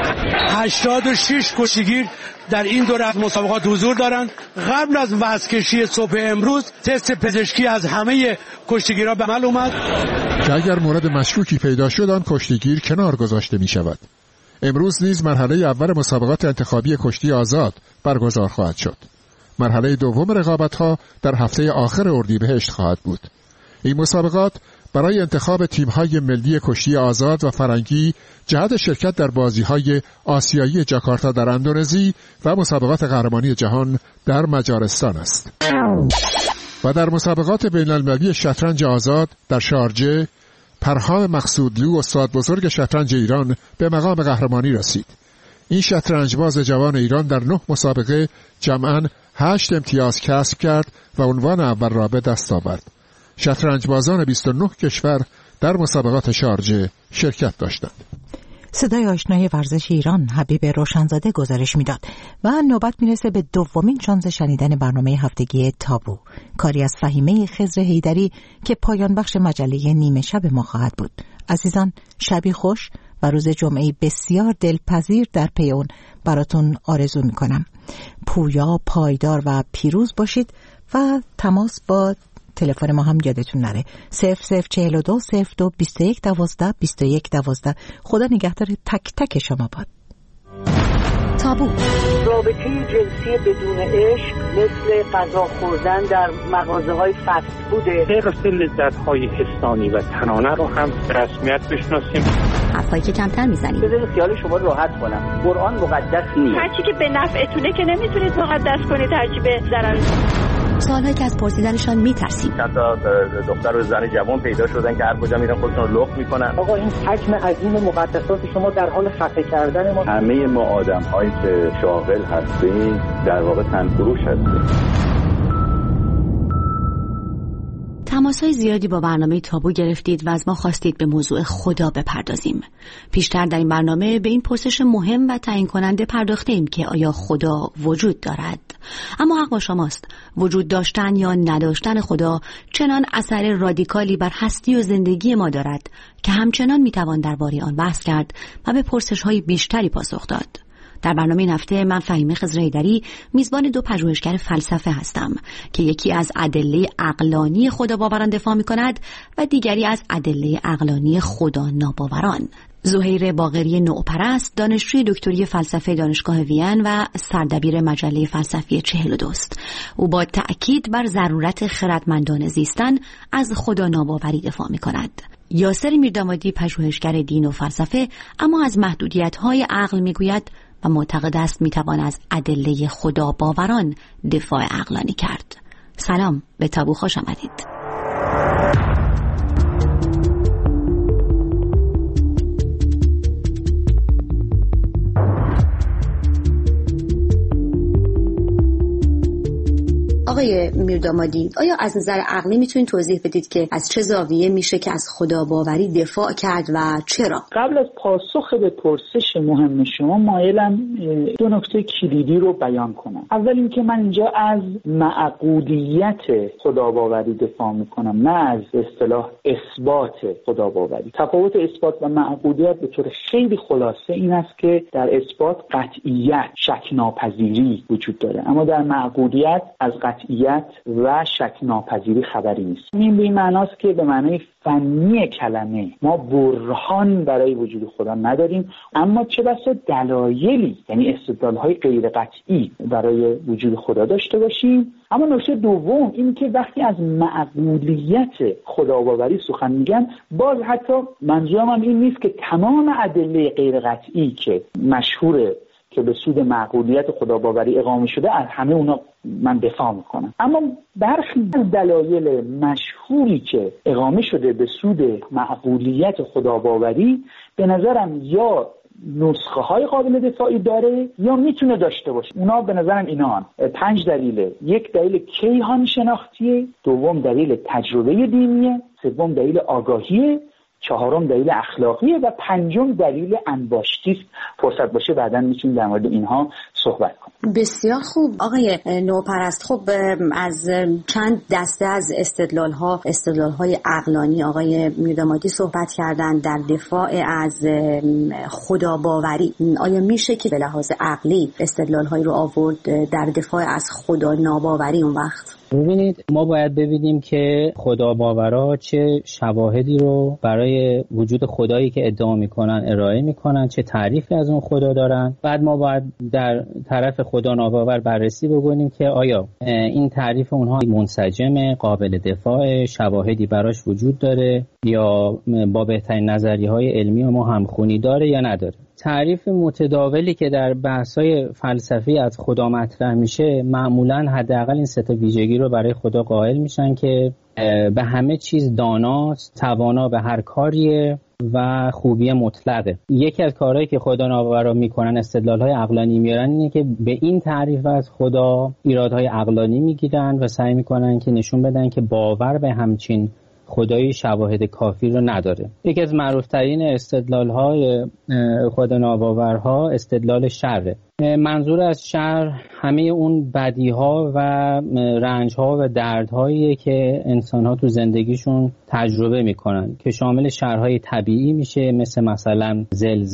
86 کشتیگیر در این دوره از مسابقات حضور دارند. قبل از وزن‌کشی صبح امروز تست پزشکی از همه کشتیگیران به عمل اومد که اگر مورد مشکوکی پیدا شد آن کشتیگیر کنار گذاشته می شود. امروز نیز مرحله اول مسابقات انتخابی کشتی آزاد برگزار خواهد شد. مرحله دوم رقابت‌ها در هفته آخر اردیبهشت خواهد بود. این مسابقات برای انتخاب تیم‌های ملی کشتی آزاد و فرنگی جهت شرکت در بازی‌های آسیایی جاکارتا در اندونزی و مسابقات قهرمانی جهان در مجارستان است. و در مسابقات بین‌المللی شطرنج آزاد در شارجه پرهام مقصودلو استاد بزرگ شطرنج ایران به مقام قهرمانی رسید. این شطرنجباز جوان ایران در 9 مسابقه جمعاً 8 امتیاز کسب کرد و عنوان اول را به دست آورد. شطرنجبازان 29 کشور در مسابقات شارجه شرکت داشتند. صدای آشنای ورزش ایران حبیب روشنزاده گزارش میداد و نوبت میرسه به دومین شانس شنیدن برنامه هفتگی تابو، کاری از فهیمه خضر حیدری که پایان بخش مجله نیمه شب ما خواهد بود. عزیزان، شبی خوش و روز جمعه بسیار دلپذیر در پی اون براتون آرزو میکنم. پویا، پایدار و پیروز باشید و تماس با تلفن ما هم یادتون نره 0042 02 21 12 21 12. خدا نگهدار تک تک شما باد. تابو. رابطه جنسی بدون عشق مثل غذا خوردن در مغازه‌های فست فوده. غیر لذت‌های حسانی و تنانه رو هم رسمیت بشناسیم. حرفایی که کمتر میزنیم. بذارید خیال شما راحت کنم. قرآن مقدس نیست. هرچی که به نفعتونه که نمیتونید مقدس کنید، هرچی به ضرر. سوالایی که از پرسیدنشان میترسیم. چند تا دختر و زن جوان پیدا شدن که هر کجا میرن خودشون رو لخت میکنن. آقا این حجم عظیم مقدسات شما در حال خفه کردن ما. همه ما آدم‌هایی که شاغل هستیم در واقع تنفروش هستیم. تماس‌های زیادی با برنامه تابو گرفتید و از ما خواستید به موضوع خدا بپردازیم. پیشتر در این برنامه به این پرسش مهم و تعیین کننده پرداختیم که آیا خدا وجود دارد؟ اما حق با شماست. وجود داشتن یا نداشتن خدا چنان اثر رادیکالی بر هستی و زندگی ما دارد که همچنان میتوان درباره آن بحث کرد و به پرسش‌های بیشتری پاسخ داد. در برنامه این هفته من فهیمه خضر حیدری میزبان 2 پژوهشگر فلسفه هستم که یکی از ادله عقلانی خدا باوران دفاع می‌کند و دیگری از ادله عقلانی خدا ناباوران. زهیر باقری نوپرست دانشجوی دکتری فلسفه دانشگاه وین و سردبیر مجله فلسفی 42 است. او با تأکید بر ضرورت خردمندانه زیستن از خدا ناباوری دفاع می‌کند. یاسر میردامادی پژوهشگر دین و فلسفه اما از محدودیت‌های عقل می‌گوید و معتقد است میتوان از ادله خدا باوران دفاع عقلانی کرد. سلام، به تابو خوش آمدید. آقای میردامادی، آیا از نظر عقلی میتونید توضیح بدید که از چه زاویه میشه که از خدا باوری دفاع کرد و چرا؟ قبل از پاسخ به پرسش مهم شما مایلم 2 نکته کلیدی رو بیان کنم. اول اینکه من اینجا از معقولیت خدا باوری دفاع میکنم، نه از اصطلاح اثبات خدا باوری. تفاوت اثبات و معقولیت به طور خیلی خلاصه این است که در اثبات قطعیت، شک ناپذیری وجود داره، اما در معقولیت از قطعیت و شک ناپذیری خبری نیست. این به این معناست که به معنای فنی کلمه ما برهان برای وجود خدا نداریم، اما چه بسا دلایلی، یعنی استدلال‌های غیر قطعی برای وجود خدا داشته باشیم. اما نکته دوم این که وقتی از معقولیت خداباوری سخن میگم، باز حتی منظورم هم این نیست که تمام ادله غیر قطعی که مشهوره که به سود معقولیت خداباوری اقامه شده از همه اونا من دفاع میکنم، اما برخی از دلایل مشهوری که اقامه شده به سود معقولیت خداباوری به نظرم یا نسخه های قابل دفاعی داره یا میتونه داشته باشه. اونا به نظرم اینا 5 دلیله. 1 دلیل کیهان شناختیه، 2 دلیل تجربه دینیه، 3 دلیل آگاهیه، 4 دلیل اخلاقیه و 5 دلیل انباشتیست. فرصت باشه بعداً میتونیم در مورد اینها صحبت کنیم. بسیار خوب آقای نوپرست. خب از چند دسته از استدلال‌های عقلانی آقای میردامادی صحبت کردن در دفاع از خدا باوری. آیا میشه که به لحاظ عقلی استدلال‌هایی رو آورد در دفاع از خدا ناباوری اون وقت؟ ببینید، ما باید ببینیم که خدا باورا چه شواهدی رو برای وجود خدایی که ادعا میکنن ارائه میکنن، چه تعریفی از اون خدا دارن. بعد ما باید در طرف خدا ناباور بررسی بکنیم که آیا این تعریف اونها منسجم، قابل دفاع، شواهدی براش وجود داره یا با بهترین نظریه‌های علمی ما همخونی داره یا نداره. تعریف متداولی که در بحث‌های فلسفی از خدا مطرح میشه معمولاً حداقل این 3 ویژگی رو برای خدا قائل میشن که به همه چیز داناست، توانا به هر کاریه و خوبی مطلقه. یکی از کارهایی که خدا ناباورا میکنن، استدلال‌های عقلانی میارن، اینه که به این تعریف از خدا ایرادهای عقلانی میگیرن و سعی میکنن که نشون بدن که باور به همچین خدایی شواهد کافی رو نداره. یکی از معروفترین استدلال‌های خدا ناباورها استدلال شره. منظور از شر همه اون بدی‌ها و رنج‌ها و دردهایی که انسان‌ها تو زندگیشون تجربه می‌کنن که شامل شرهای طبیعی میشه، مثلا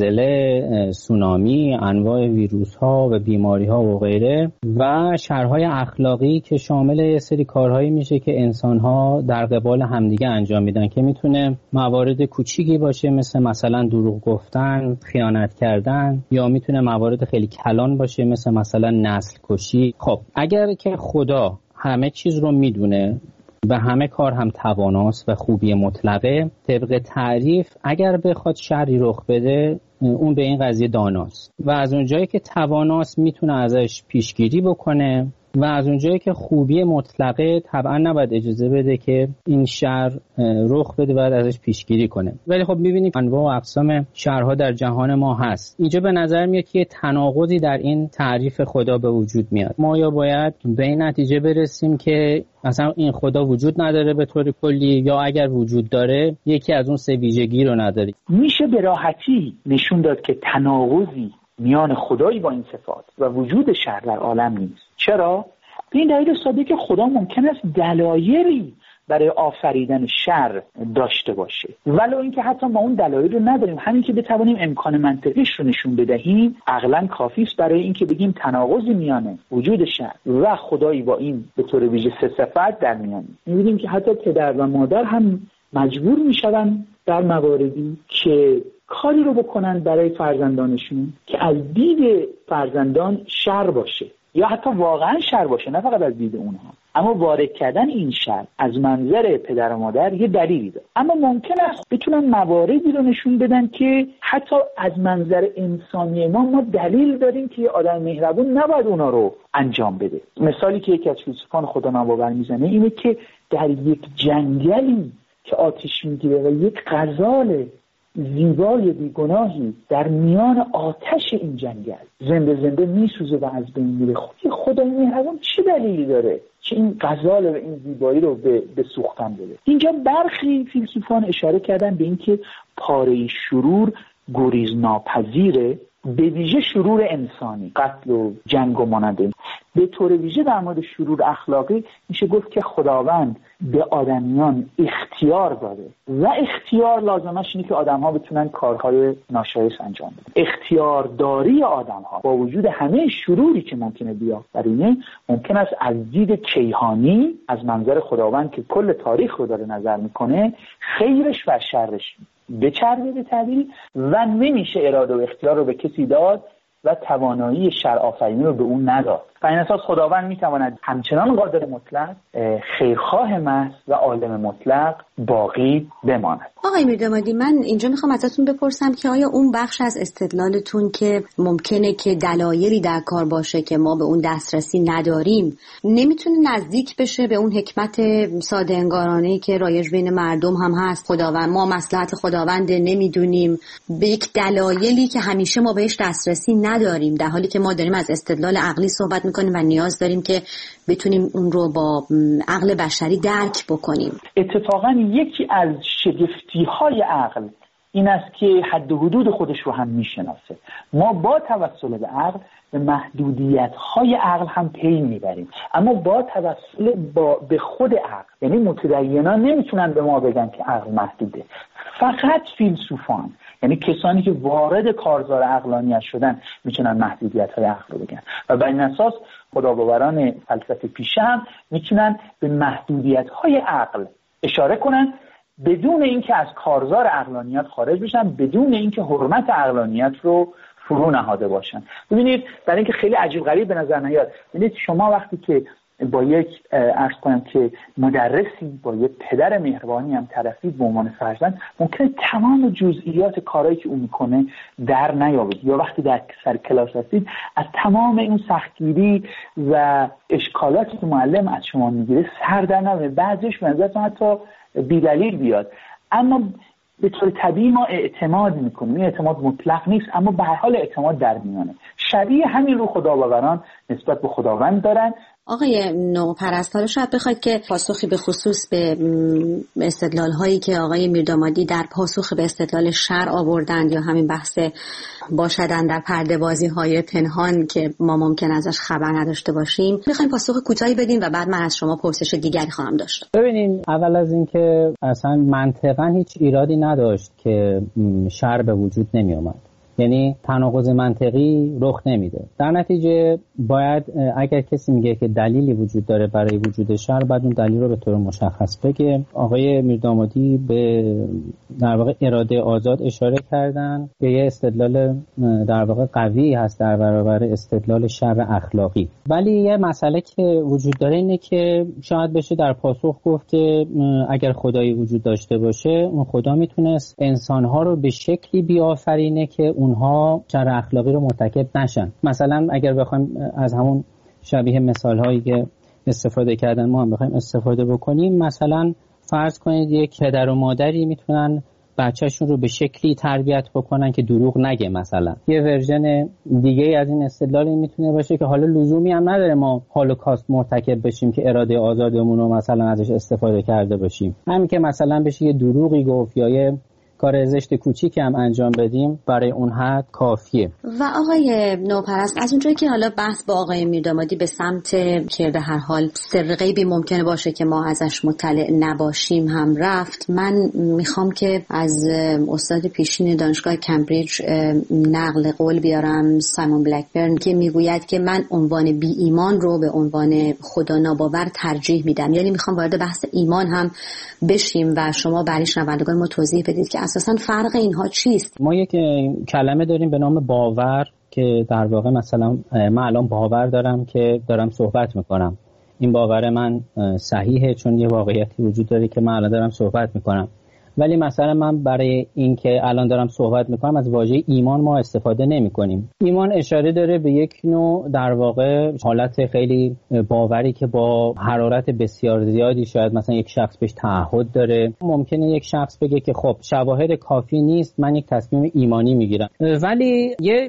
زلزله، سونامی، انواع ویروس‌ها و بیماری‌ها و غیره، و شرهای اخلاقی که شامل یه سری کارهایی میشه که انسان‌ها در قبال همدیگه انجام میدن که میتونه موارد کوچیکی باشه، مثلا دروغ گفتن، خیانت کردن، یا میتونه موارد خیلی کلان باشه، مثلا نسل کشی. خب اگر که خدا همه چیز رو میدونه و همه کار هم تواناست و خوبی مطلقه، طبق تعریف اگر بخواد شری رخ بده اون به این قضیه داناست و از اونجایی که تواناست میتونه ازش پیشگیری بکنه و از اونجایی که خوبی مطلقه طبعا نباید اجازه بده که این شر رخ بده و ازش پیشگیری کنه. ولی خب میبینیم انواع و اقسام شرها در جهان ما هست. اینجا به نظر میاد که تناقضی در این تعریف خدا به وجود میاد. ما یا باید به این نتیجه برسیم که اصلا این خدا وجود نداره به طور کلی، یا اگر وجود داره یکی از اون سه ویژگی رو نداره. میشه به راحتی نشون داد که تناقضی میان خدایی با این صفات و وجود شر در عالم نیست. چرا؟ به این دلیل ساده که خدا ممکن است دلایلی برای آفریدن شر داشته باشه، ولو اینکه حتی ما اون دلایل رو نداریم. همین که بتوانیم امکان منطقیش رو نشون بدهیم عقلاً کافی است برای اینکه بگیم تناقضی میانه وجود شر و خدایی با این به طور ویژه سه صفت در میانه. می‌بینیم که حتی پدر و مادر هم مجبور میشن در مواردی که کاری رو بکنن برای فرزندانشون که از دید فرزندان شر باشه یا حتی واقعا شر باشه، نه فقط از دید اونها، اما وارد کردن این شر از منظر پدر و مادر یه دلیلی داره. اما ممکن است بتونن مواردی رو نشون بدن که حتی از منظر انسانی ما دلیل داریم که یه آدم مهربون نباید اونا رو انجام بده. مثالی که یکی از فیلسوفان خدا ناباور میزنه اینه که در یک جنگلی که آتش میگیره و یک غزال زیبای بیگناهی در میان آتش این جنگل زنده میسوزه و از بین میره، خدای مهربان چه دلیلی داره که این غزال و این زیبایی رو به سوختن بده؟ اینجا برخی فیلسوفان اشاره کردن به اینکه پاره شرور گریز ناپذیره، به ویژه شرور انسانی، قتل و جنگ و مانند. به طور ویژه در مورد شرور اخلاقی میشه گفت که خداوند به آدمیان اختیار داده و اختیار لازمش اینه که آدم‌ها بتونن کارهای ناشایست انجام بدن. اختیارداری آدم‌ها با وجود همه شروری که ممکنه بیاد در اینه، ممکن است از دید کیهانی از منظر خداوند که کل تاریخ رو داره نظر میکنه خیرش و شرش بچربه به تعبیری و نمیشه اراده و اختیار رو به کسی داد و توانایی شر آفرینی رو به اون نداد. و این اساس خداوند میتواند همچنان قادر مطلق، خیرخواه محض و عالم مطلق باقی بماند. آقای میردامادی، من اینجا میخوام ازتون بپرسم که آیا اون بخش از استدلالتون که ممکنه که دلایلی در کار باشه که ما به اون دسترسی نداریم نمیتونه نزدیک بشه به اون حکمت ساده انگارانه‌ای که رایج بین مردم هم هست؟ خداوند، ما مصلحت خداوند نمیدونیم به یک دلایلی که همیشه ما بهش دسترسی نداریم، در حالی که ما داریم از استدلال عقلی صحبت میکنیم و نیاز داریم که بتونیم اون رو با عقل بشری درک بکنیم. اتفاقا یکی از شگفتی‌های عقل این است که حد و حدود خودش رو هم میشناسه. ما با توسل به عقل به محدودیت‌های عقل هم پی میبریم، اما با توسل به خود عقل، یعنی متدینان نمیتونن به ما بگن که عقل محدوده. فقط فیلسوفان، یعنی کسانی که وارد کارزار عقلانیت شدن، میتونن محدودیت‌های عقل رو بگن و بر این اساس خداباوران فلسفه پیشه هم میتونن به محدودیت‌های عقل اشاره کنن بدون اینکه از کارزار عقلانیت خارج بشن، بدون اینکه حرمت عقلانیت رو فرو نهاده باشن. ببینید برای اینکه خیلی عجیب غریب به نظر نیاد، ببینید شما وقتی که با یک عرض کنم که مدرسی، با یک پدر مهربانی هم طرفی به عنوان فرزند، ممکنه تمام جزئیات کارهایی که اون میکنه در نیابید، یا وقتی در سر کلاس هستید از تمام این سختگیری و اشکالاتی که معلم از شما میگیره سر در نمیاد. بعضیش به نظرتون حتی بی‌دلیل بیاد، اما به طور طبیعی ما اعتماد میکنیم. این اعتماد مطلق نیست، اما به هر حال اعتماد در میانه. شبیه همین رو خداباوران نسبت به خداوند دارن. آقای نوپرست، حالا شاید بخواید که پاسخی به خصوص به استدلال هایی که آقای میردامادی در پاسخ به استدلال شرع آوردند یا همین بحث باشدن در پرده بازی های پنهان که ما ممکن ازش خبر نداشته باشیم، میخوایم پاسخ کوتاهی بدیم و بعد من از شما پرسش دیگری خواهم داشت. ببینین، اول از این که اصلا منطقاً هیچ ایرادی نداشت که شرع به وجود نمی اومد، یعنی تناقض منطقی رخ نمیده. در نتیجه باید اگر کسی میگه که دلیلی وجود داره برای وجود شرع، بعد اون دلیل رو به طور مشخص بگه. آقای میردامادی به در واقع اراده آزاد اشاره کردن که یه استدلال در واقع قوی هست در برابر استدلال شرع اخلاقی. ولی یه مسئله که وجود داره اینه که شاید بشه در پاسخ گفت که اگر خدایی وجود داشته باشه، اون خدا میتونست انسانها رو به شکلی بیافرینه که اونها شرع اخلاقی رو مرتکب نشن. مثلا اگر بخوایم از همون شبیه مثال هایی که استفاده کردن ما هم بخوایم استفاده بکنیم، مثلا فرض کنید یک پدر و مادری میتونن بچه‌شون رو به شکلی تربیت بکنن که دروغ نگه. مثلا یه ورژن دیگه از این استدلال میتونه باشه که حالا لزومی هم نداره ما هولوکاست مرتکب بشیم که اراده آزادمون رو مثلا ازش استفاده کرده باشیم. همین که مثلا بشه یه دروغی گفت یا یه کار زشت کوچیک هم انجام بدیم، برای اون حد کافیه. و آقای نوپرست، از اونجایی که حالا بحث با آقای میردامادی به سمت که به هر حال سر غیبی ممکنه باشه که ما ازش مطلع نباشیم هم رفت، من میخوام که از استاد پیشین دانشگاه کمبریج نقل قول بیارم، سایمون بلکبرن، که میگوید که من عنوان بی ایمان رو به عنوان خدا ناباور ترجیح میدم. یعنی میخوام وارد بحث ایمان هم بشیم و شما برای شنوندگان ما توضیح بدید که اساساً فرق اینها چیست. ما یک کلمه داریم به نام باور که در واقع مثلا من الان باور دارم که دارم صحبت میکنم، این باور من صحیحه چون یه واقعیتی وجود داره که من الان دارم صحبت میکنم. ولی مثلا من برای این که الان دارم صحبت میکنم از واژه ایمان ما استفاده نمی کنیم. ایمان اشاره داره به یک نوع در واقع حالت خیلی باوری که با حرارت بسیار زیادی، شاید مثلا یک شخص بهش تعهد داره. ممکنه یک شخص بگه که خب شواهد کافی نیست، من یک تصمیم ایمانی میگیرم. ولی یه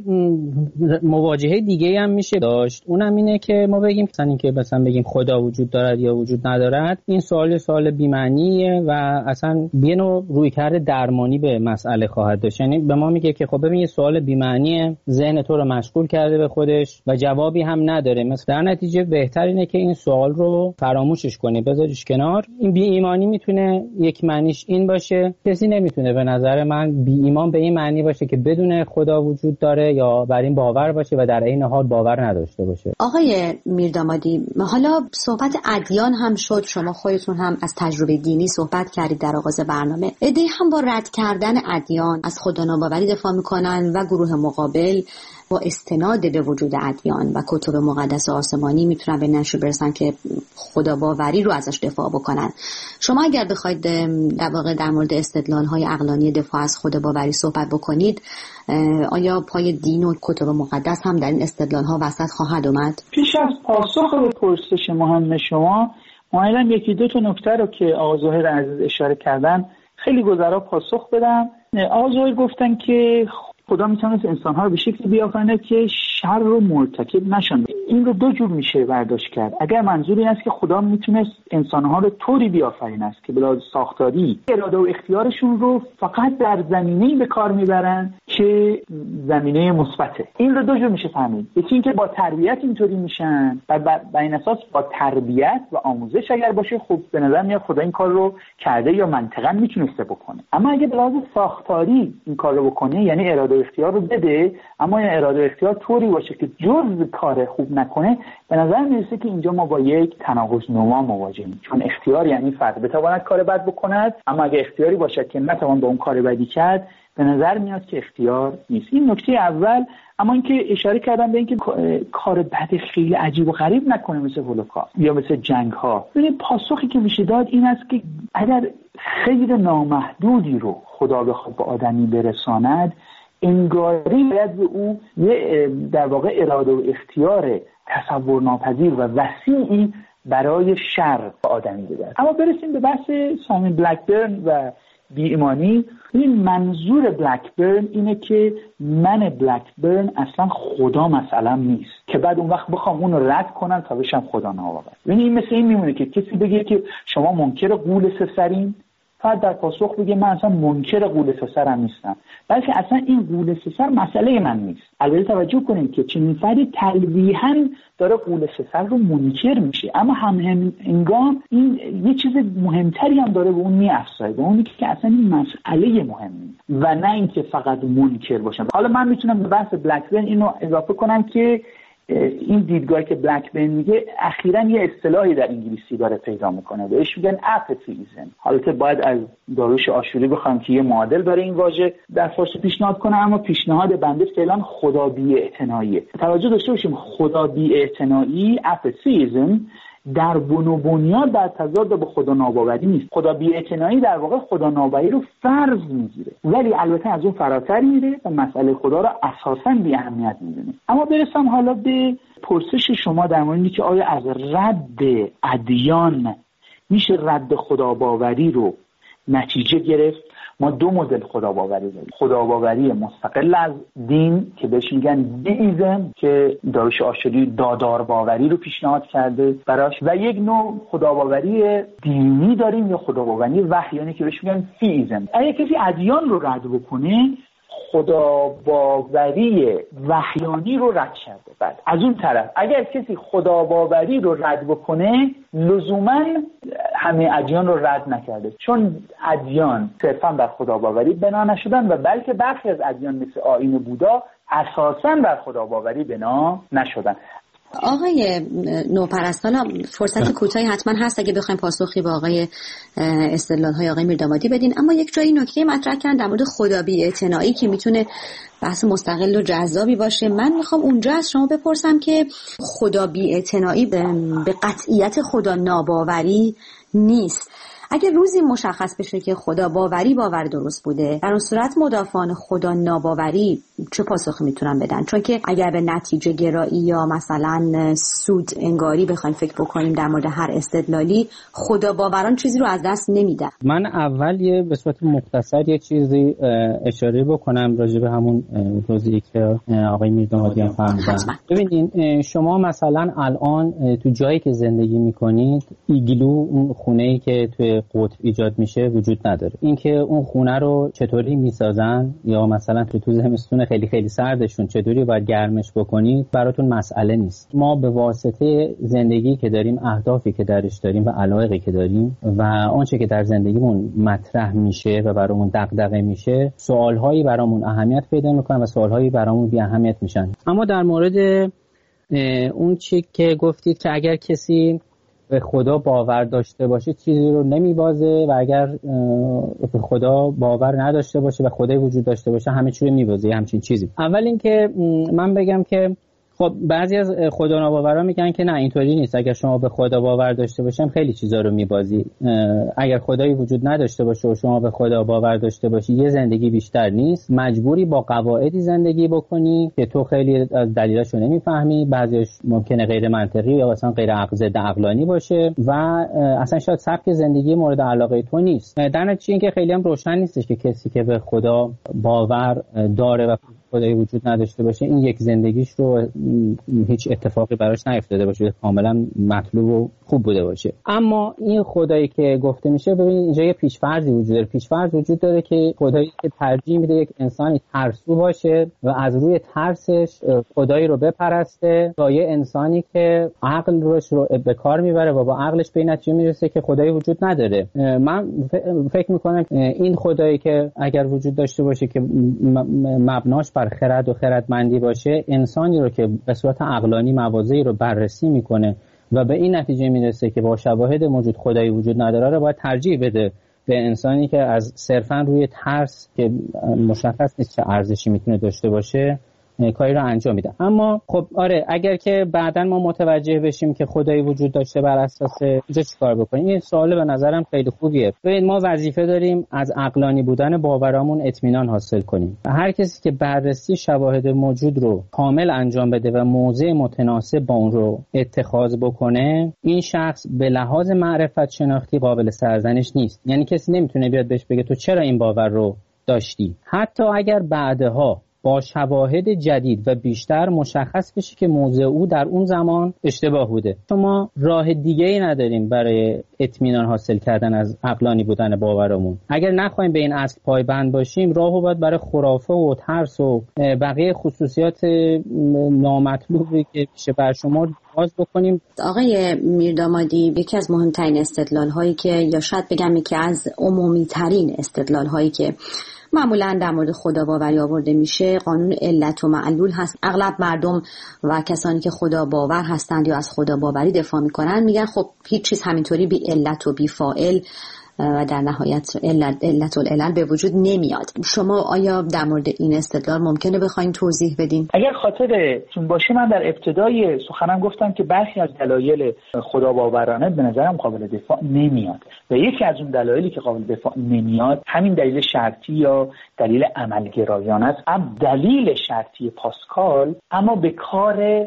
مواجهه دیگه هم میشه داشت، اونم اینه که ما بگیم مثلا بگیم خدا وجود دارد یا وجود ندارد. این سوال بی معنیه و اصلا روی کرده درمانی به مسئله خواهد داشت. یعنی به ما میگه که خب ببین یه سوال بی‌معنیه، ذهن تو رو مشغول کرده به خودش و جوابی هم نداره. مثلا در نتیجه بهتر اینه که این سوال رو فراموشش کنی، بذاریش کنار. این بی ایمانی میتونه یک معنیش این باشه، کسی نمیتونه به نظر من بی ایمان به این معنی باشه که بدون خدا وجود داره یا بر این باور باشه و در این حال باور نداشته باشه. آقای میردامادی، حالا صحبت ادیان هم شد، شما خودتون هم از تجربه دینی صحبت کردید در آغاز برنامه. عده‌ای هم با رد کردن ادیان از خدا ناباوری دفاع میکنن و گروه مقابل با استناد به وجود ادیان و کتب مقدس آسمانی میتونن به نتیجه برسن که خدا باوری رو ازش دفاع بکنن. شما اگر بخواید در واقع در مورد استدلال‌های عقلانی دفاع از خدا باوری صحبت بکنید، آیا پای دین و کتب مقدس هم در این استدلال‌ها وسط خواهد اومد؟ پیش از پاسخ به پرسش مهم شما، مایلم یکی دو تا نکته رو که آقا ظاهر عزیز اشاره کردن خیلی گذرا پاسخ بدم. آقا ظاهر گفتن که خدا میتونست انسانها رو به شکلی بیافرینه که شر رو مرتکب نشن. این رو دو جور میشه برداشت کرد. اگر منظور این است که خدا میتونست انسانها رو طوری بیافرینه است که بلا ساختاری اراده و اختیارشون رو فقط در زمینه‌ای به کار میبرن که زمینه مثبته، این رو دو جور میشه فهمید. یکی این که با تربیت اینطوری میشن و بر این اساس با تربیت و آموزش اگر باشه، خب به نظر میاد خدا این کار رو کرده یا منطقاً میتونسته بکنه. اما اگه به لحاظ ساختاری این کار رو بکنه، یعنی اراده و اختیار رو بده، اما این اراده و اختیار طوری باشه که جز کار خوب نکنه، به نظر میرسه که اینجا ما با یک تناقض نما مواجهیم. چون اختیار یعنی فرد بتواند کار بد بکند، اما اگه اختیاری باشد که نتوان با اون کار بدی کرد، به نظر میاد که اختیار نیست. این نکته اول. اما اینکه اشاره کردم به اینکه کار بد خیلی عجیب و غریب نکنه مثل هولوکاست یا مثل جنگ ها. ببینید پاسخی که میشه داد این است که اگر خیر نامحدودی رو خدا بخواد به آدمی برساند، انگاری باید به او یه در واقع اراده و اختیار تصور ناپذیر و وسیعی برای شر به آدمی بده. اما برسیم به بحث سایمون بلکبرن و بی ایمانی. این منظور بلکبرن اینه که من بلکبرن اصلا خدا مثلا نیست که بعد اون وقت بخوام اون رو رد کنم تا بشم خدا ناآور. یعنی این مثل این میمونه که کسی بگه که شما منکر غول سسرین، فقط در پاسخ بگه من اصلا منکر غول سسرم نیستم، بلکه اصلا این غول سسر مسئله من نیست. البته توجه کنید که چنین فردی تلویحاً داره غول سسر رو منکر میشه، اما همهنگام این یه چیز مهمتری هم داره به اون میافزاید، به اونی که اصلا این مسئله مهمی و نه اینکه فقط منکر باشم. حالا من میتونم به بحث بلکبرن اینو اضافه کنم که این دیدگاهی که بلکبرن میگه اخیراً یه اصطلاحی در انگلیسی داره پیدا میکنه، بهش میگن اپاتیزم. حالت باید از داریوش آشوری بخوام که یه معادل برای این واژه در فارسی پیشنهاد کنه، اما پیشنهاد بنده فعلا خدا بی‌اعتناییه. توجه داشته باشیم خدا بی‌اعتنایی، اپاتیزم، در بنیاد در تضاد با خدا ناباوری نیست. خدا بی‌اعتنایی در واقع خدا ناباوری رو فرض میگیره، ولی البته از اون فراتر میره و مسئله خدا رو اساساً بی اهمیت میدونه. اما برسم حالا به پرسش شما در مورد اینکه آیا از رد ادیان میشه رد خدا باوری رو نتیجه گرفت. ما دو مدل خداباوری داریم، خداباوری مستقل از دین که بهش میگن دیزم که داریوش آشوری دادار باوری رو پیشنهاد کرده براش، و یک نوع خداباوری دینی داریم یا خداباوری وحیانی که بهش میگن فیزم. اگه کسی ادیان رو رد بکنه خداباوری وحیانی رو رد کرده. بعد از اون طرف اگر کسی خداباوری رو رد بکنه لزوما همه ادیان رو رد نکرده، چون ادیان صرفا بر خداباوری بنا نشدن و بلکه برخی از ادیان مثل آیین بودا اساسا بر خداباوری بنا نشدن. آقای نوپرستان فرصت کوتاهی حتما هست اگه بخوایم پاسخی به آقای استدلال‌های آقای میردامادی بدین، اما یک جایی نکته مطرح کردن در مورد خدا بی‌اعتنایی که میتونه بحث مستقل و جذابی باشه. من میخوام اونجا از شما بپرسم که خدا بی‌اعتنایی به قطعیت خدا ناباوری نیست. اگر روزی مشخص بشه که خدا باوری باور درست بوده، در اون صورت مدافعان خدا ناباوری چه پاسخی میتونن بدن؟ چون که اگر به نتیجه گرایی یا مثلا سود انگاری بخوایم فکر بکنیم در مورد هر استدلالی، خدا باوران چیزی رو از دست نمیدن. من اول یه به صورت مختصر یه چیزی اشاره بکنم راجع به همون توضیحی که آقای میردامادی فرمودن. ببینید شما مثلا الان تو جایی که زندگی میکنید ایگلو، اون خونه‌ای که توی قطب ایجاد میشه وجود نداره. اینکه اون خونه رو چطوری میسازن یا مثلا تو زمستون خیلی خیلی سردشون چطوری باید گرمش بکنید براتون مسئله نیست. ما به واسطه زندگی که داریم، اهدافی که درش داریم و علایقی که داریم و آنچه که در زندگیمون مطرح میشه و برامون دغدغه میشه، سوالهایی برامون اهمیت پیدا میکنن و سوالهایی برامون بی اهمیت میشن. اما در مورد اون چی که گفتید که اگر کسی به خدا باور داشته باشه چیزی رو نمیبازه و اگر به خدا باور نداشته باشه و خدای وجود داشته باشه همه چی رو میبازه، همچین چیزی. اول اینکه من بگم که خب بعضی از خدا ناباورا میگن که نه اینطوری نیست، اگر شما به خدا باور داشته باشم خیلی چیزا رو میبازی. اگر خدایی وجود نداشته باشه و شما به خدا باور داشته باشی یه زندگی بیشتر نیست، مجبوری با قواعدی زندگی بکنی که تو خیلی از دلیلاشو نمیفهمی، بعضیش ممکنه غیر منطقی یا اصلا غیر عقلانی باشه و اصلا شاید سبک زندگی مورد علاقه تو نیست. در نتیجه اینکه خیلی هم روشن نیستش که کسی که به خدا باور داره و خدایی وجود نداشته باشه این یک زندگیش رو هیچ اتفاقی براش نیفتاده باشه، کاملا مطلوب و خوب بوده باشه. اما این خدایی که گفته میشه، ببینید اینجا یه پیش‌فرضی وجود داره. پیش‌فرض وجود داره که خدایی که ترجیح میده یک انسانی ترسو باشه و از روی ترسش خدایی رو بپرسته تا یه انسانی که عقل رو به کار میبره و با عقلش به نتیجه میرسه که خدایی وجود نداره. من فکر میکنم این خدایی که اگر وجود داشته باشه که مبناش بر خرد و خردمندی باشه، انسانی رو که به صورت عقلانی موازی رو بررسی میکنه و به این نتیجه میرسه که با شواهد موجود خدایی وجود نداره رو باید ترجیح بده به انسانی که از صرفا روی ترس که مشخص نیست چه ارزشی میتونه داشته باشه کاری رو انجام میده. اما خب آره، اگر که بعداً ما متوجه بشیم که خدایی وجود داشته، بر اساس اینجا چیکار بکنیم؟ این سوال به نظرم خیلی خوبیه. ببین، ما وظیفه داریم از عقلانی بودن باورامون اطمینان حاصل کنیم. هر کسی که بررسی شواهد موجود رو کامل انجام بده و موضع متناسب با اون رو اتخاذ بکنه، این شخص به لحاظ معرفت شناختی قابل سرزنش نیست. یعنی کسی نمیتونه بیاد بهش بگه تو چرا این باور رو داشتی، حتی اگر بعدها با شواهد جدید و بیشتر مشخص بشه که موضع او در اون زمان اشتباه بوده. ما راه دیگه ای نداریم برای اطمینان حاصل کردن از عقلانی بودن باورمون. اگر نخوایم به این اصل پایبند باشیم، راهو باید برای خرافه و ترس و بقیه خصوصیات نامطلوبی که میشه برشمرد باز بکنیم. آقای میردامادی، یکی از مهمترین استدلال هایی که، یا شاید بگم یکی از عمومی ترین استدلال هایی که معمولا در مورد خداباوری آورده میشه، قانون علت و معلول هست. اغلب مردم و کسانی که خدا باور هستند یا از خداباوری دفاع میکنن میگن خب هیچ چیز همینطوری بی علت و بی فاعل و در نهایت علت العلل به وجود نمیاد. شما آیا در مورد این استدلال ممکنه بخواین توضیح بدین؟ اگر خاطرتون باشه، من در ابتدای سخنم گفتم که برخی از دلایل خداباورانه به نظرم قابل دفاع نمیاد و یکی از اون دلایلی که قابل دفاع نمیاد همین دلیل شرطی یا دلیل عملگرایانه است. دلیل شرطی پاسکال اما به کار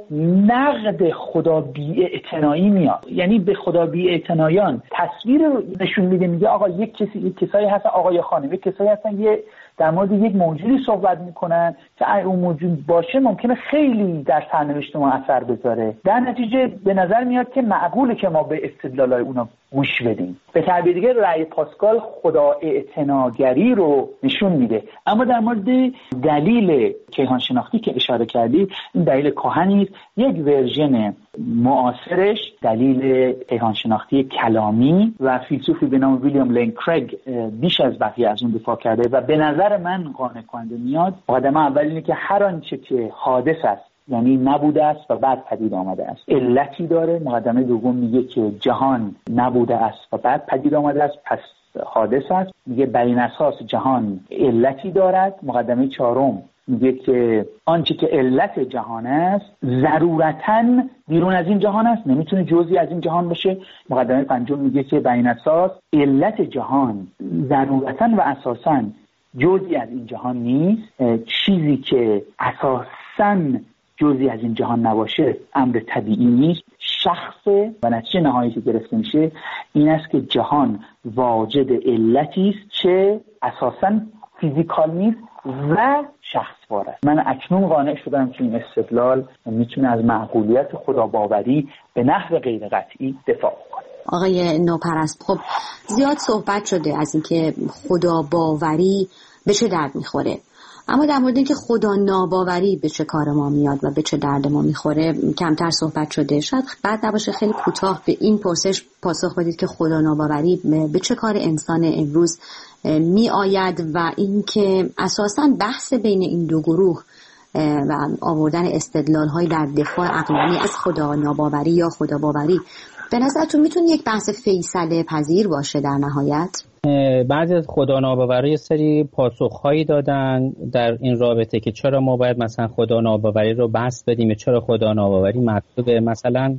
نقد خدا بی‌اعتنایی میاد. یعنی به خدا بی‌اعتنایان تصویر رو نشون میده، میگه آقا یک کسایی هستن، آقای خانم، یک کسایی هستن در مورد یک موجودی صحبت میکنن که اون موجود باشه ممکنه خیلی در سرنوشت ما اثر بذاره. در نتیجه به نظر میاد که معقوله که ما به استدلالای اونا گوش بدیم. به تعبیر دیگه رأی پاسکال خدا اعتناگری رو نشون میده. اما در مورد دلیل کیهان شناختی که اشاره کردید، این دلیل کهنی است. یک ورژن معاصرش دلیل کیهان شناختی کلامی و فیلسوفی به نام ویلیام لین کرگ بیش از بقیه از اون دفاع کرده و به نظر من قانع کننده میاد. مقدمه اول اینه که هر آنچه که حادث است، یعنی نبوده است و بعد پدید آمده است، علتی داره. مقدمه دوم میگه که جهان نبوده است و بعد پدید آمده است، پس حادث است. میگه بر این اساس جهان علتی دارد. مقدمه چهارم میگه که آنچه که علت جهان است ضرورتاً بیرون از این جهان است، نمیتونه جزئی از این جهان باشه. مقدمه پنجم میگه که بر این اساس علت جهان ضرورتاً و اساساً جزئی از این جهان نیست. چیزی که اساساً جزئی از این جهان نباشه امر طبیعی نیست، شخص. و نتیجه نهایی که گرفته میشه این است که جهان واجد علتی است که اساساً فیزیکال نیست و شخصوار است. من اکنون قانع شدم که این استدلال میتونه از معقولیت خداباوری به نحو غیر قطعی دفاع کنه. آقای نوپرست، خب زیاد صحبت شده از اینکه خداباوری به چه درد میخوره، اما در مورد اینکه خدا ناباوری به چه کار ما میاد و به چه درد ما میخوره کمتر صحبت شده. شاید بعد نباشه خیلی کوتاه به این پرسش پاسخ بدید که خدا ناباوری به چه کار انسان امروز می آید و اینکه اساساً بحث بین این دو گروه و آوردن استدلال‌های در دفاع عقلانی از خدا ناباوری یا خدا باوری به نظرتون میتونه یک بحث فیصله پذیر باشه در نهایت؟ بعضی از خدا ناباوری یه سری پاسخ‌هایی دادن در این رابطه که چرا ما باید مثلا خدا ناباوری رو بحث بدیم، چرا خدا ناباوری مطلوبه. مثلا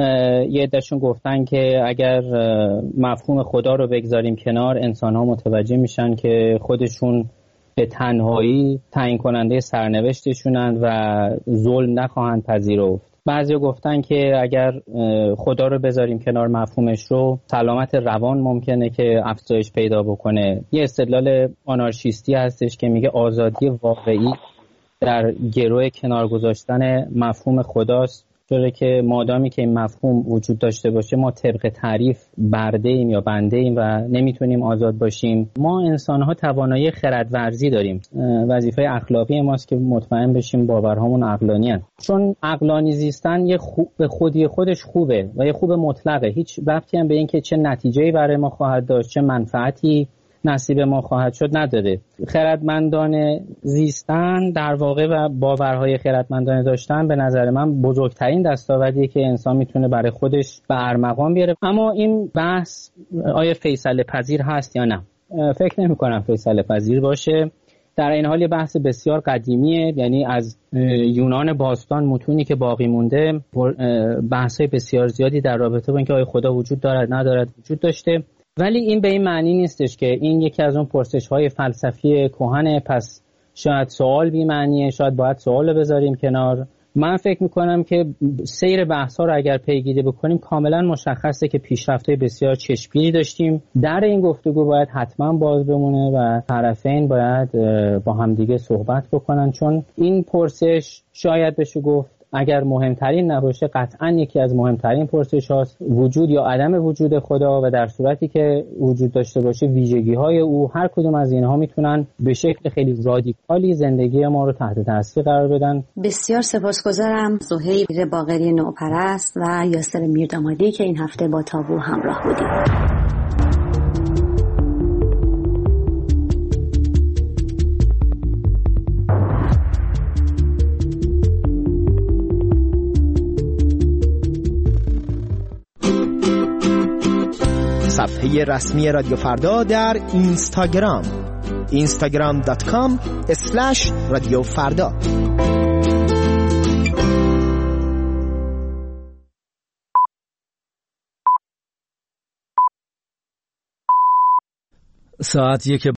یه عده‌شون گفتن که اگر مفهوم خدا رو بگذاریم کنار، انسان‌ها متوجه میشن که خودشون به تنهایی تعیین کننده سرنوشتشونن و ظلم نخواهند پذیرفت. بعضی گفتن که اگر خدا رو بذاریم کنار مفهومش رو، سلامت روان ممکنه که افزایش پیدا بکنه. یه استدلال آنارشیستی هستش که میگه آزادی واقعی در گروه کنار گذاشتن مفهوم خداست، چون که مادامی که این مفهوم وجود داشته باشه ما طبق تعریف برده ایم یا بنده ایم و نمیتونیم آزاد باشیم. ما انسان ها توانایی خردورزی داریم. وظیفه اخلاقی ماست که مطمئن بشیم باورهامون عقلانی هستند. چون عقلانی زیستن به خودی خودش خوبه و یه خوب مطلقه، هیچ ربطی هم به این که چه نتیجه‌ای برای ما خواهد داشت، چه منفعتی نصیب ما خواهد شد نداره. خردمندانه زیستن در واقع و باورهای خردمندانه داشتن به نظر من بزرگترین دستاوردیه که انسان میتونه برای خودش به ارمغان بیاره. اما این بحث آیا فیصله پذیر هست یا نه؟ فکر نمی کنم فیصله پذیر باشه. در این حال بحث بسیار قدیمیه، یعنی از یونان باستان متونی که باقی مونده بحث‌های بسیار زیادی در رابطه با اینکه آیا خدا وجود دارد ندارد وجود داشته. ولی این به این معنی نیستش که این یکی از اون پرسش‌های فلسفی کهنه، پس شاید سوال بی معنیه، شاید باید سوال رو بذاریم کنار. من فکر میکنم که سیر بحث‌ها رو اگر پیگیری بکنیم کاملا مشخصه که پیشرفت‌های بسیار چشمگیری داشتیم. در این گفتگو باید حتما باز بمونه و طرفین باید با همدیگه صحبت بکنن، چون این پرسش شاید بشه گفت اگر مهمترین نباشه قطعا یکی از مهمترین پرسش هاست، وجود یا عدم وجود خدا، و در صورتی که وجود داشته باشه ویژگی های او. هر کدوم از اینها میتونن به شکل خیلی رادیکالی زندگی ما رو تحت تاثیر قرار بدن. بسیار سپاسگزارم سهیل باقری نوپرست و یاسر میردامادی که این هفته با تابو همراه بودیم. صفحه رسمی رادیو فردا در اینستاگرام instagram.com/رادیو فردا. ساعت 1